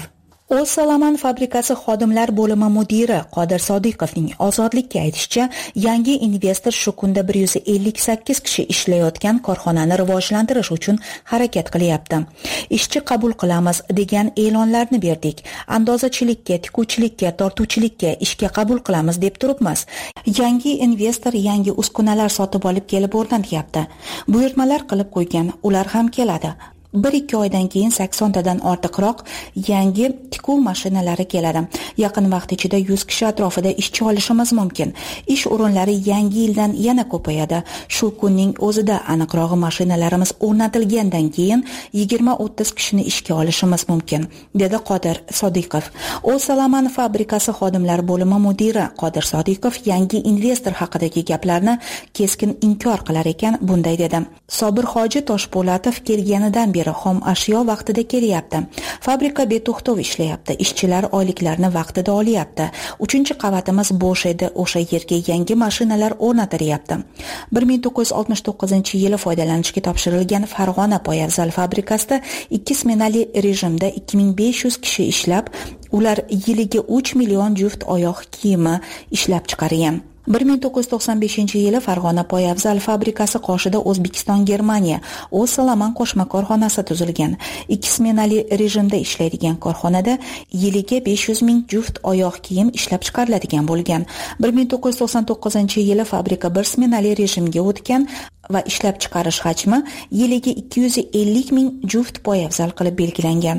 O'zsalaman fabrikasi xodimlar bo'limi mudiri Qodir Sodiqovning ozodlikka aytishicha, yangi investor shu kunda 158 kishi ishlayotgan korxonani rivojlantirish uchun harakat qilyapti. Ishchi qabul qilamiz degan e'lonlarni berdik. Andozachilikka, tikuvchilikka, tortuvchilikka ishga qabul qilamiz deb turibmiz. Yangi investor yangi uskunalar sotib olib kelib o'rnatyapti. Buyurtmalar qilib qo'ygan, ular ham keladi. 1-2 oydan keyin 80 tadan ortiqroq yangi tikuv mashinalari keladi. Yaqin vaqt ichida 100 kishi atrofida ishchi olishimiz mumkin. Ish o'rinlari yangi yildan yana ko'payadi. Shu kunning o'zida aniqrog'i mashinalarimiz o'rnatilgandan keyin 20-30 kishini ishga olishimiz mumkin, dedi Qodir Sodiqov. O'zsalaman fabrikasi xodimlar bo'limi mudiri Qodir Sodiqov yangi investor haqidagi gaplarni keskin inkor qilar ekan, bunday dedi. Sobir Hoji Toshpo'latov kelganidan beri xom ashyo vaqtida kelyapti. Fabrika beto'xtov ishlayapti. Ishchilar oyliklarini vaqtida olyapti. 3-qavatimiz bo'sh edi. O'sha yerga yangi mashinalar o'rnatilyapti. 1969-yili foydalanishga topshirilgan Farg'ona poyafzal fabrikasida 2 smenali rejimda 2500 kishi ishlab, ular yiliga 3 million juft oyoq kiyimi ishlab chiqargan. 1995-yili Farg'ona poyafzal fabrikasi qoshida O'zbekiston-Germaniya O'zsalaman qo'shma korxonasi tuzilgan. 2 smenali rejimda ishlaydigan korxonada yiliga 500 ming juft oyoq kiyim ishlab chiqariladigan bo'lgan. 1999-yili fabrika 1 smenali rejimga o'tgan va ishlab chiqarish hajmi yiliga 250 ming juft poyafzal qilib belgilangan.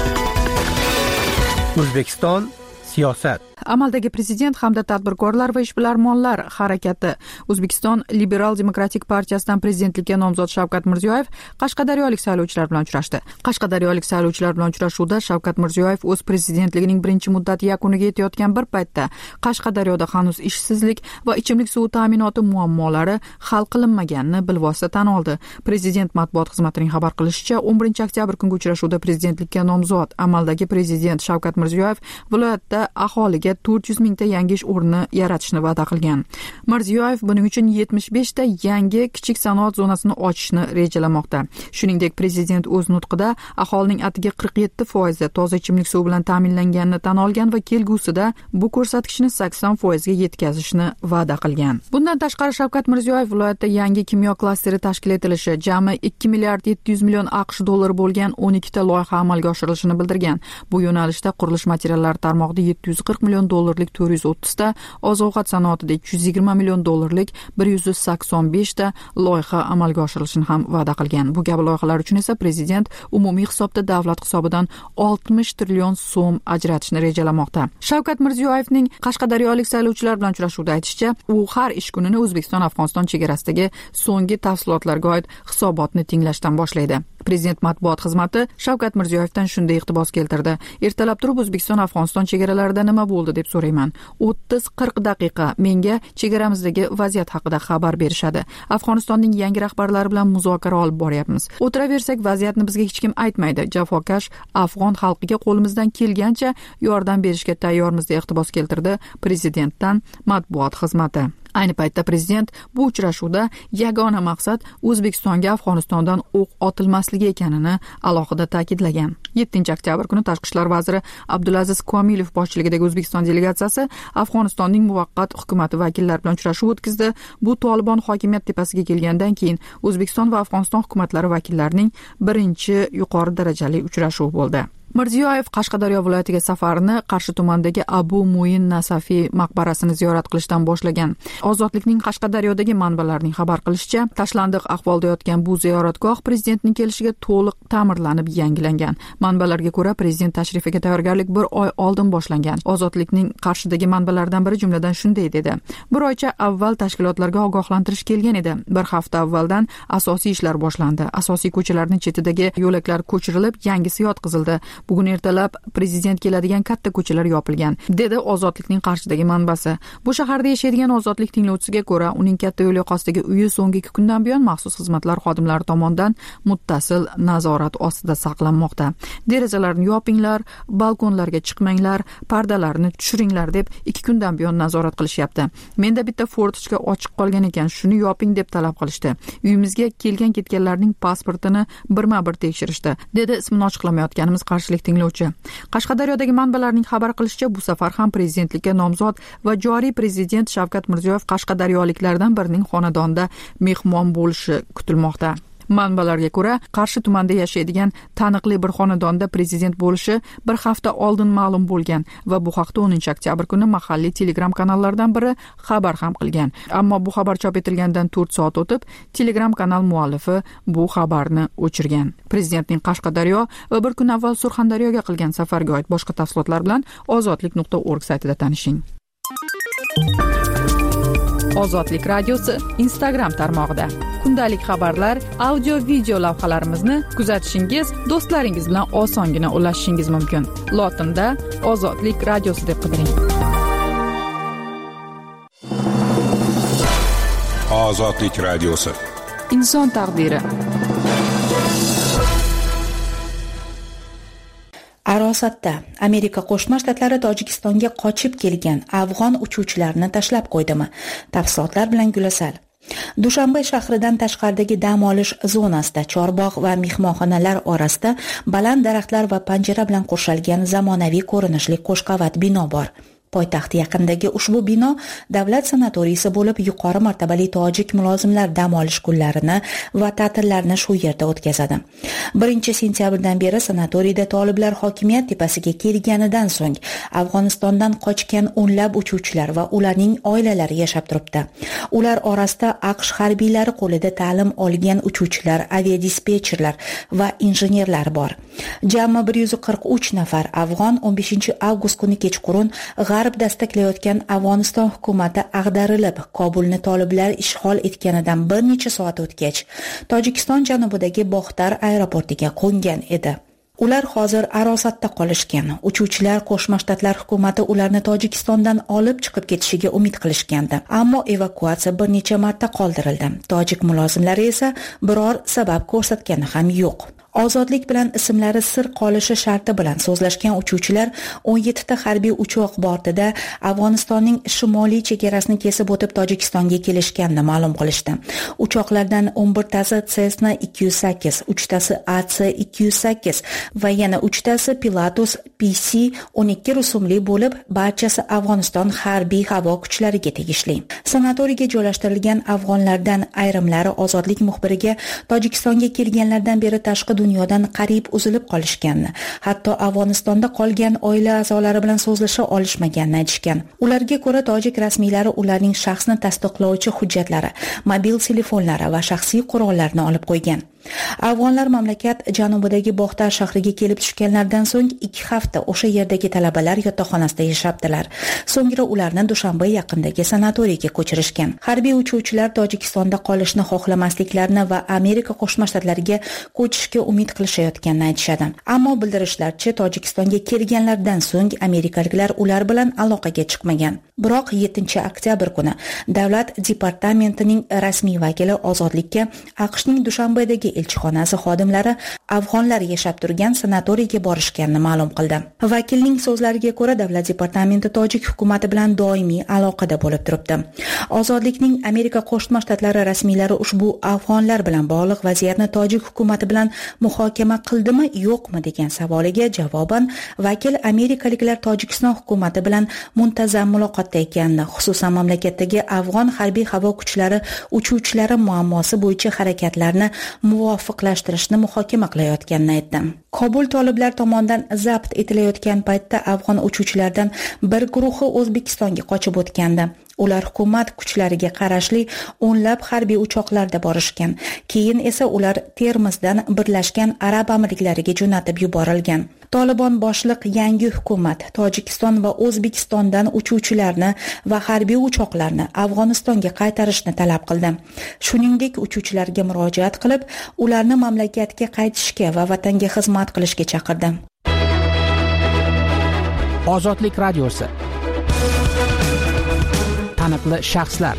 O'zbekiston siyosat. Amaldagi prezident hamda tadbirkorlar va ishbilarmonlar harakati O'zbekiston Liberal Demokratik partiyasidan prezidentlikka nomzod Shavkat Mirziyoyev qashqadaryolik saylovchilar bilan uchrashdi. Qashqadaryolik saylovchilar bilan uchrashuvda Shavkat Mirziyoyev o'z prezidentligining birinchi muddati yakuniga yetayotgan bir paytda Qashqadaryoda hanuz ishsizlik va ichimlik suvi ta'minoti muammolari hal qilinmaganini bilvosita tan oldi. Prezident matbuot xizmatining xabar qilishicha, 11-oktyabr kungi uchrashuvda prezidentlikka nomzod amaldagi prezident Shavkat Mirziyoyev viloyatda aholiga 400 mingta yangi ish o'rni yaratishni va'da qilgan. Mirziyoyev buning uchun 75 ta yangi kichik sanoat zonasini ochishni rejalamoqda. Shuningdek, prezident o'z nutqida aholining atigi 47% toza ichimlik suvi bilan ta'minlanganini tan olgan va kelgusida bu ko'rsatkichni 80% ga yetkazishni va'da qilgan. Bundan tashqari Shavkat Mirziyoyev viloyatda yangi kimyo klasteri tashkil etilishi, jami 2 milliard 700 million AQSh dollari bo'lgan 12 ta loyiha amalga oshirilishini bildirgan. Bu yo'nalishda qurilish materiallari tarmog'ida 740 million dollarlik 430 ta, oziq-ovqat sanoatida 220 million dollarlik 185 ta loyiha amalga oshirilishini ham va'da qilgan. Bu kabi loyihalar uchun esa prezident umumiy hisobda davlat hisobidan 60 trillion so'm ajratishni rejalamoqda. Shavkat Mirziyoyevning qashqadaryolik saylovchilar bilan uchrashuvda aytishicha, u har ish kunini O'zbekiston-Afg'oniston chegarasidagi so'nggi tafsilotlarga oid hisobotni tinglashdan boshlaydi. Prezident matbuot xizmati Shavkat Mirziyoyevdan shunday iqtibos keltirdi. Ertalab turib O'zbekiston-Afg'oniston chegaralarida nima bo'ldi deb so'rayman. 30-40 daqiqa menga chegaramizdagi vaziyat haqida xabar berishadi. Afg'onistonning yangi rahbarlari bilan muzokara olib boryapmiz. O'tiraversak vaziyatni bizga hech kim aytmaydi. Jafokash afg'on xalqiga qo'limizdan kelgancha yordam berishga tayyormiz deb iqtibos keltirdi prezidentdan matbuot xizmati. Ayni paytda prezident bu uchrashuvda yagona maqsad O'zbekistonga Afg'onistondan o'q otilmasligi ekanini alohida ta'kidlagan. 7-oktyabr kuni Tashqi ishlar vaziri Abdulaziz Komilov boshchiligidagi O'zbekiston delegatsiyasi Afg'onistonning muvaqqat hukumati vakillari bilan uchrashuv o'tkazdi. Bu Tolibon hokimiyat tepasiga kelgandan keyin O'zbekiston va Afg'oniston hukumatlari vakillarining birinchi yuqori darajali uchrashuvi bo'ldi. Mirziyoyev Qashqadaryo viloyatiga safarini Qarshi tumanidagi Abu Muin Nasafiy maqbarasini ziyorat qilishdan boshlagan. Ozodlikning Qashqadaryodagi manbalarining xabar qilishicha, tashlandiq ahvolda yotgan bu ziyoratgoh prezidentning kelishiga to'liq ta'mirlanib yangilangan. Manbalarga ko'ra, prezident tashrifiga tayyorgarlik 1 oy oldin boshlangan. Ozodlikning Qarshidagi manbalaridan biri jumladan shunday dedi: "Bir oycha avval tashkilotlarga ogohlantirish kelgan edi. Bir hafta avvaldan asosiy ishlar boshlandi. Asosiy ko'chalarning chetidagi yo'laklar ko'chirilib, yangisi yotqizildi. Bugun ertalab prezident keladigan katta ko'chalar yopilgan", dedi Ozodlikning Qarshidagi manbasi. Bu shaharda yashaydigan Ozodlik tinglovchisiga ko'ra, uning katta yo'l yoqasidagi uyi so'nggi 2 kundan buyon maxsus xizmatlar xodimlari tomonidan muttasil nazorat ostida saqlanmoqda. "Derazalarni yopinglar, balkonlarga chiqmanglar, pardalarni tushiringlar" deb 2 kundan buyon nazorat qilishyapti. "Menda bitta fortochka ochiq qolgan ekan, shuni yoping" deb talab qilishdi. "Uyimizga kelgan-ketganlarning pasportini birma-bir tekshirishdi", dedi ismini ochiqlamayotganimiz Qarshi qashqadaryolik tinglovchi. Qashqadaryodagi manbalarning xabar qilishicha, bu safar ham prezidentlikka nomzod va joriy prezident Shavkat Mirziyoyev qashqadaryoliklardan birining xonadonida mehmon bo'lishi kutilmoqda. Manbalarga ko'ra, Qarshi tumanida yashaydigan taniqli bir xonadonda prezident bo'lishi bir hafta oldin ma'lum bo'lgan va bu haqda 10 oktyabr kuni mahalliy Telegram kanallaridan biri xabar ham qilgan. Ammo bu xabar chop etilgandan 4 soat o'tib, Telegram kanal muallifi bu xabarni o'chirgan. Prezidentning Qashqadaryo va bir kun avval Surxondaryoga qilgan safarga oid boshqa tafsilotlar bilan ozodlik.org saytida tanishing. Ozodlik radiosi Instagram tarmog'ida kundalik xabarlar, audio video lavhalarimizni kuzatishingiz, do'stlaringiz bilan osongina ulashishingiz mumkin. Lotinda Ozodlik radiosi deb qidiring. Ozodlik radiosi. Inson taqdiri. Arosatda Amerika Qo'shma Shtatlari Tojikistonga qochib kelgan afg'on uchuvchilarni tashlab qo'ydimi? Tafsilotlar bilan Gulasal. Dushanbe shahridan tashqaridagi dam olish zonasida chorbog' va mehmonxonalar orasida baland daraxtlar va panjara bilan qo'shilgan zamonaviy ko'rinishli qo'shqavat bino bor. Poytaxt yaqinidagi ushbu bino davlat sanatoriysi bo'lib, yuqori martabali tojik mulozimlar dam olish kunlarini va ta'tillarni shu yerda o'tkazadi. 1-sentyabrdan beri sanatoriyda toliblar hokimiyat tepasiga kelganidan so'ng Afg'onistondan qochgan o'nlab uchuvchilar va ularning oilalari yashab turibdi. Ular orasida AQSh harbiylari qo'lida ta'lim olgan uchuvchilar, aviadispetcherlar va injenerlar bor. Jami 143 nafar afg'on 15-avgust kuni kechqurun G'arb dastaklayotgan Afg'oniston hukumati ag'darilib, Kobulni toliblar ishg'ol etganidan bir necha soat o'tgach, Tojikiston janubidagi Boxtar aeroportiga qo'ngan edi. Ular hozir Arosatda qolishgan. Uchuvchilar Qo'shma Shtatlar hukumati ularni Tojikistondan olib chiqib ketishiga umid qilishgandi. Ammo evakuatsiya bir necha marta qoldirildi. Tojik mulozimlari esa biror sabab ko'rsatgani ham yo'q. Ozodlik bilan ismlari sir qolishi sharti bilan so'zlashgan uchuvchilar 17 ta harbiy uchoq bortida Afg'onistonning shimoliy chegarasini kesib o'tib Tojikistonga kelishganini ma'lum qilishdi. Uchoqlardan 11 tasi Cessna 208, 3 tasi AC-208 va yana 3 tasi Pilatus PC-12 rusumli bo'lib, barchasi Afg'oniston harbiy havo kuchlariga tegishli. Sanatoriyga joylashtirilgan afg'onlardan ayrimlari Ozodlik muxbiriga Tojikistonga kelganlardan beri tashqi dunyodan qariyb uzilib qolishganini, hatto Afg'onistonda qolgan oila a'zolari bilan so'zlasha olishmaganini aytishgan. Ularga ko'ra, tojik rasmiylari ularning shaxsni tasdiqlovchi hujjatlari, mobil telefonlari va shaxsiy qurollarni olib qo'ygan. Afg'onlar mamlakat janubidagi Boxtar shahriga kelib tushganlardan so'ng 2 hafta o'sha yerdagi talabalar yotoqxonasida yashabdilar. So'ngra ularni Dushanbe yaqinidagi sanatoriyga ko'chirishgan. Harbiy uchuvchilar Tojikistonda qolishni xohlamasliklarini va Amerika Qo'shma Shtatlariga ko'chishga umid qilishayotganini aytishadi. Ammo bildirishlarcha, Tojikistonga kelganlardan so'ng amerikaliklar ular bilan aloqaga chiqmagan. Biroq 7-oktyabr kuni Davlat departamentining rasmiy vakili Ozodlikka AQShning Dushanbedagi elchixonasi xodimlari afg'onlar yashab turgan sanatoriyga borishganini ma'lum qildi. Vakilning so'zlariga ko'ra, Davlat departamenti tojik hukumati bilan doimiy aloqada bo'lib turibdi. Ozodlikning Amerika Qo'shma Shtatlari rasmiylari ushbu afg'onlar bilan bog'liq vaziyatni tojik hukumati bilan muhokama qildimi, yo'qmi degan savoliga javoban vakil amerikaliklar Tojikiston hukumati bilan muntazam muloqotda ekanini, xususan mamlakatdagi afg'on harbiy havo kuchlari uchuvchilari muammosi bo'yicha harakatlarni muvofiqlashtirishni muhokama qilayotganini aytdi. Kobul toliblar tomonidan zabt etilayotgan paytda afg'on uchuvchilardan bir guruhi O'zbekistonga qochib o'tgandi. Ular hukumat kuchlariga qarashli o'nlab harbiy uchoqlarda borishgan. Keyin esa ular Termizdan Birlashgan Arab Amirliklariga jo'natib yuborilgan. Tolibon boshliq yangi hukumat Tojikiston va O'zbekistondan uchuvchilarni va harbiy uchoqlarni Afg'onistonga qaytarishni talab qildi. Shuningdek, uchuvchilarga murojaat qilib, ularni mamlakatga qaytishga va vatanga xizmat qilishga chaqirdi. Ozodlik radiosi. Taniqli shaxslar.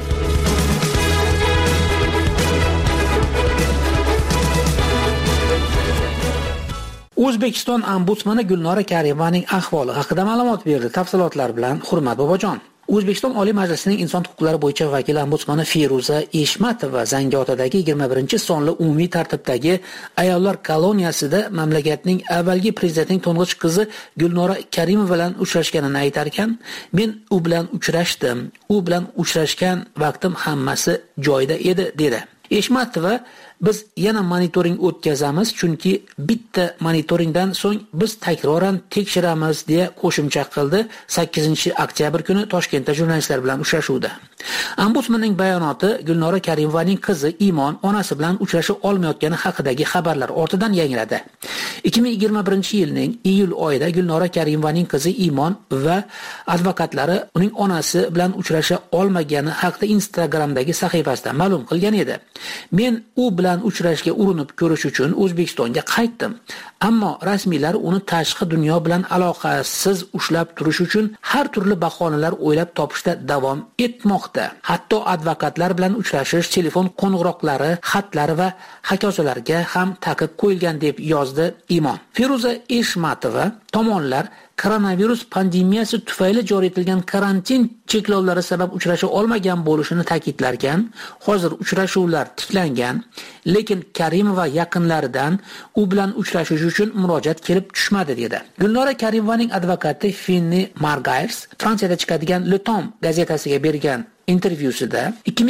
O'zbekiston ombudsmani Gulnora Karimovning ahvoli haqida ma'lumot berdi. Tafsilotlar bilan Hurmat Bobojon. O'zbekiston Oliy Majlisining Inson huquqlari bo'yicha vakil ombudsmani Feruza Eshmatova Zangiotadagi 21-sonli umumiy tartibdagi ayollar koloniyasida mamlakatning avvalgi prezidentining to'ng'ich qizi Gulnora Karimova bilan uchrashganini aytar ekan, men u bilan uchrashdim. U bilan uchrashgan vaqtim hammasi joyida edi, dedi. Eshmatova biz yana monitoring o'tkazamiz, chunki bitta monitoringdan so'ng biz takroran tekshiramiz deya qo'shimcha qildi 8-oktyabr kuni Toshkentda jurnalistlar bilan uchrashuvda. Ombudsmanning bayonoti Gulnora Karimovaning qizi Imon onasi bilan uchrasha olmayotgani haqidagi xabarlar ortidan yangradi. 2021-yilning iyul oyida Gulnora Karimovaning qizi Imon va advokatlari uning onasi bilan uchrasha olmagani haqida Instagramdagi sahifasida ma'lum qilgan edi. Men u bilan uchrashga urinib ko'rish uchun O'zbekistonga qaytdim. Ammo rasmiylar uni tashqi dunyo bilan aloqasiz ushlab turish uchun har turli bahonalar o'ylab topishda davom etmoqda. Hatto advokatlar bilan uchrashish, telefon qo'ng'iroqlari, xatlari va hakazolarga ham taqiq qo'yilgan deb yozdi Imon. Feruza Eshmatova tomonlar koronavirus pandemiyasi tufayli joriy etilgan karantin cheklovlari sabab uchrasha olmagan bo'lishini ta'kidlarkan, hozir uchrashuvlar tiklangan, lekin Karimova yaqinlaridan u bilan uchrashish uchun murojaat kelib tushmadi dedi. Gulnora Karimovaning advokati Finni Margayers Fransiyada chiqadigan Le Temps gazetasiga bergan intervyusida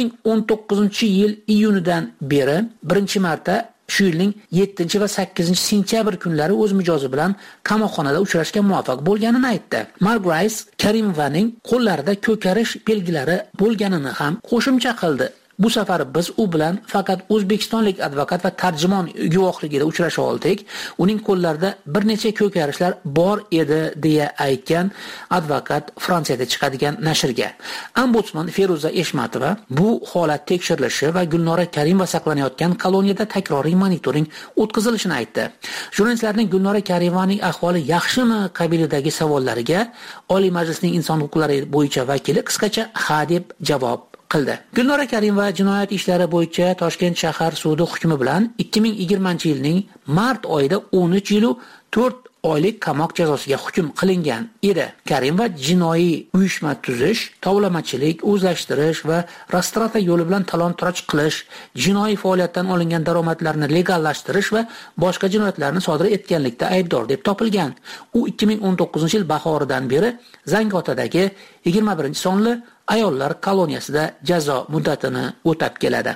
2019-yil iyunidan beri birinchi marta shu yilning 7 va 8 sentyabr kunlari o'z mijozi bilan qamoqxonada uchrashga muvaffaq bo'lganini aytdi. Margayers Karimovaning qo'llarida ko'karish belgilari bo'lganini ham qo'shimcha qildi. Bu safar biz u bilan faqat o'zbekistonlik advokat va tarjimon guvohligida uchrasha oldik. Uning qo'llarida bir necha ko'karishlar bor edi, deya aytgan advokat Fransiyada chiqadigan nashrga. Ombudsman Feruza Eshmatova bu holat tekshirilishi va Gulnora Karimova saqlanayotgan koloniyada takroriy monitoring o'tkazilishini aytdi. Jurnalistlarning Gulnora Karimovaning ahvoli yaxshimi qabilidagi savollariga Oliy Majlisning Inson huquqlari bo'yicha vakili qisqacha ha deb javob qildi. Gulnora Karimova jinoyat ishlari bo'yicha Toshkent shahar sudi hukmi bilan 2020-yilning mart oyida 13 yil 4 oylik qamoq jazosiga hukm qilingan edi. Karimova jinoiy uyushma tuzish, tovlamachilik, o'zlashtirish va restoratsiya yo'li bilan talon-taroj qilish, jinoiy faoliyatdan olingan daromadlarni legallashtirish va boshqa jinoyatlarni sodir etganlikda aybdor deb topilgan. U 2019-yil bahoridan beri Zangiotadagi 21-sonli ayollar koloniyasida jazo muddatini o'tab keladi.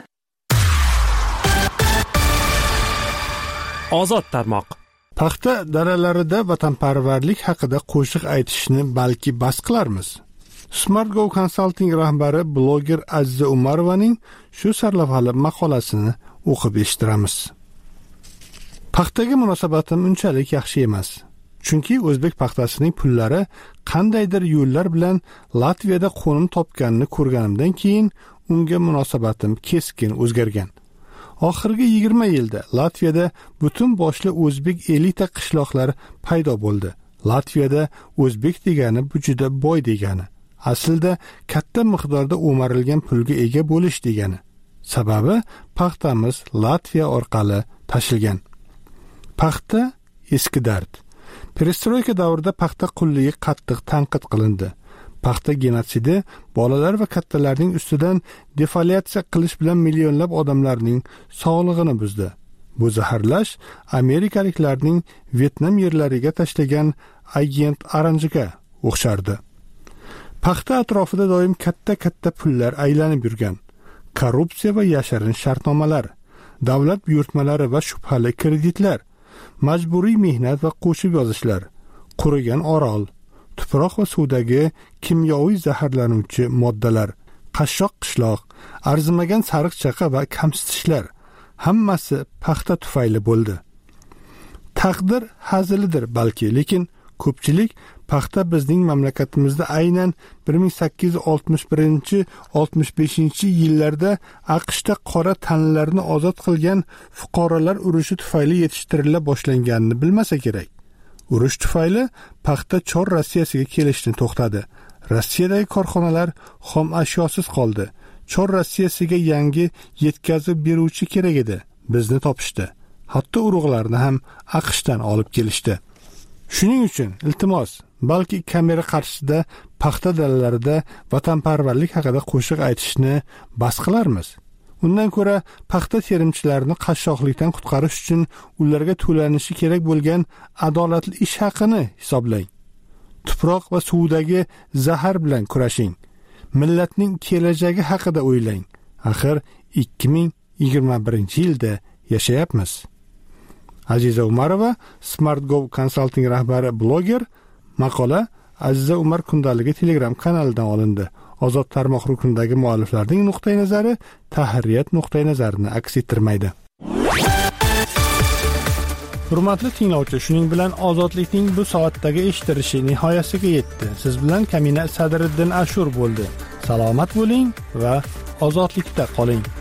Ozod tarmoq. Paxta dalalarida vatanparvarlik haqida qo'shiq aytishni balki bas qilarmiz. Smart Go Consulting rahbari bloger Aziza Umarovaning shu sarlavhali maqolasini o'qib eshittiramiz. Paxtaga munosabatim unchalik yaxshi emas. Chunki o'zbek paxtasining pullari qandaydir yo'llar bilan Latviyada qo'nim topganini ko'rganimdan keyin unga munosabatim keskin o'zgargan. Oxirgi 20 yilda Latviyada butun boshli o'zbek elita qishloqlari paydo bo'ldi. Latviyada o'zbek degani bu juda boy degani. Aslida katta miqdorda o'marilgan pulga ega bo'lish degani. Sababi paxtamiz Latviya orqali tashilgan. Paxta eski dard. Perestroyka davrida paxta qulligi qattiq tanqid qilindi. Paxta genotsidi bolalar va kattalarning ustidan defoliatsiya qilish bilan millionlab odamlarning sog'lig'ini buzdi. Bu zaharlash amerikaliklarning Vyetnam yerlariga tashlagan agent oranjiga o'xshardi. Paxta atrofida doim katta pullar aylanib yurgan. Korrupsiya va yashirin shartnomalar, davlat buyurtmalari va shubhali kreditlar, majburiy mehnat va qo'shib yozishlar, qurigan orol, tuproq va suvdagi kimyoviy zaharlanuvchi moddalar, qashshoq qishloq, arzimagan sariq chaqa va kamsitishlar hammasi paxta tufayli bo'ldi. Taqdir hazilidir balki, lekin ko'pchilik paxta bizning mamlakatimizda aynan 1861-65 yillarda AQShda qora tanlarni ozod qilgan fuqarolar urushi tufayli yetishtirila boshlanganini bilmasa kerak. Urush tufayli paxta Chor Rossiyasiga kelishni to'xtadi. Rossiyadagi korxonalar xom ashyosiz qoldi. Chor Rossiyasiga yangi yetkazib beruvchi kerak edi. Bizni topishdi. Hatto urug'larni ham AQShdan olib kelishdi. Shuning uchun iltimos, balki kamera qarshisida paxta dalalarida vatanparvarlik haqida qo'shiq aytishni bas qilarmiz. Undan ko'ra paxta terimchilarini qashshoqlikdan qutqarish uchun ularga to'lanishi kerak bo'lgan adolatli ish haqini hisoblang. Tuproq va suvdagi zahar bilan kurashing. Millatning kelajagi haqida o'ylang. Axir 2021-yilda yashayapmiz. Aziza Umarova, SmartGov Consulting rahbari bloger. Maqola Aziza Umar kundaligi Telegram kanalidan olindi. Ozod tarmoq ruknidagi mualliflarning nuqtai nazari tahririyat nuqtai nazarini aks ettirmaydi. Hurmatli tinglovchi, shuning bilan ozodlikning bu soatdagi eshitirishi nihoyasiga yetdi. Siz bilan Kamina Sadriddin Ashur bo'ldi. Salomat bo'ling va ozodlikda qoling.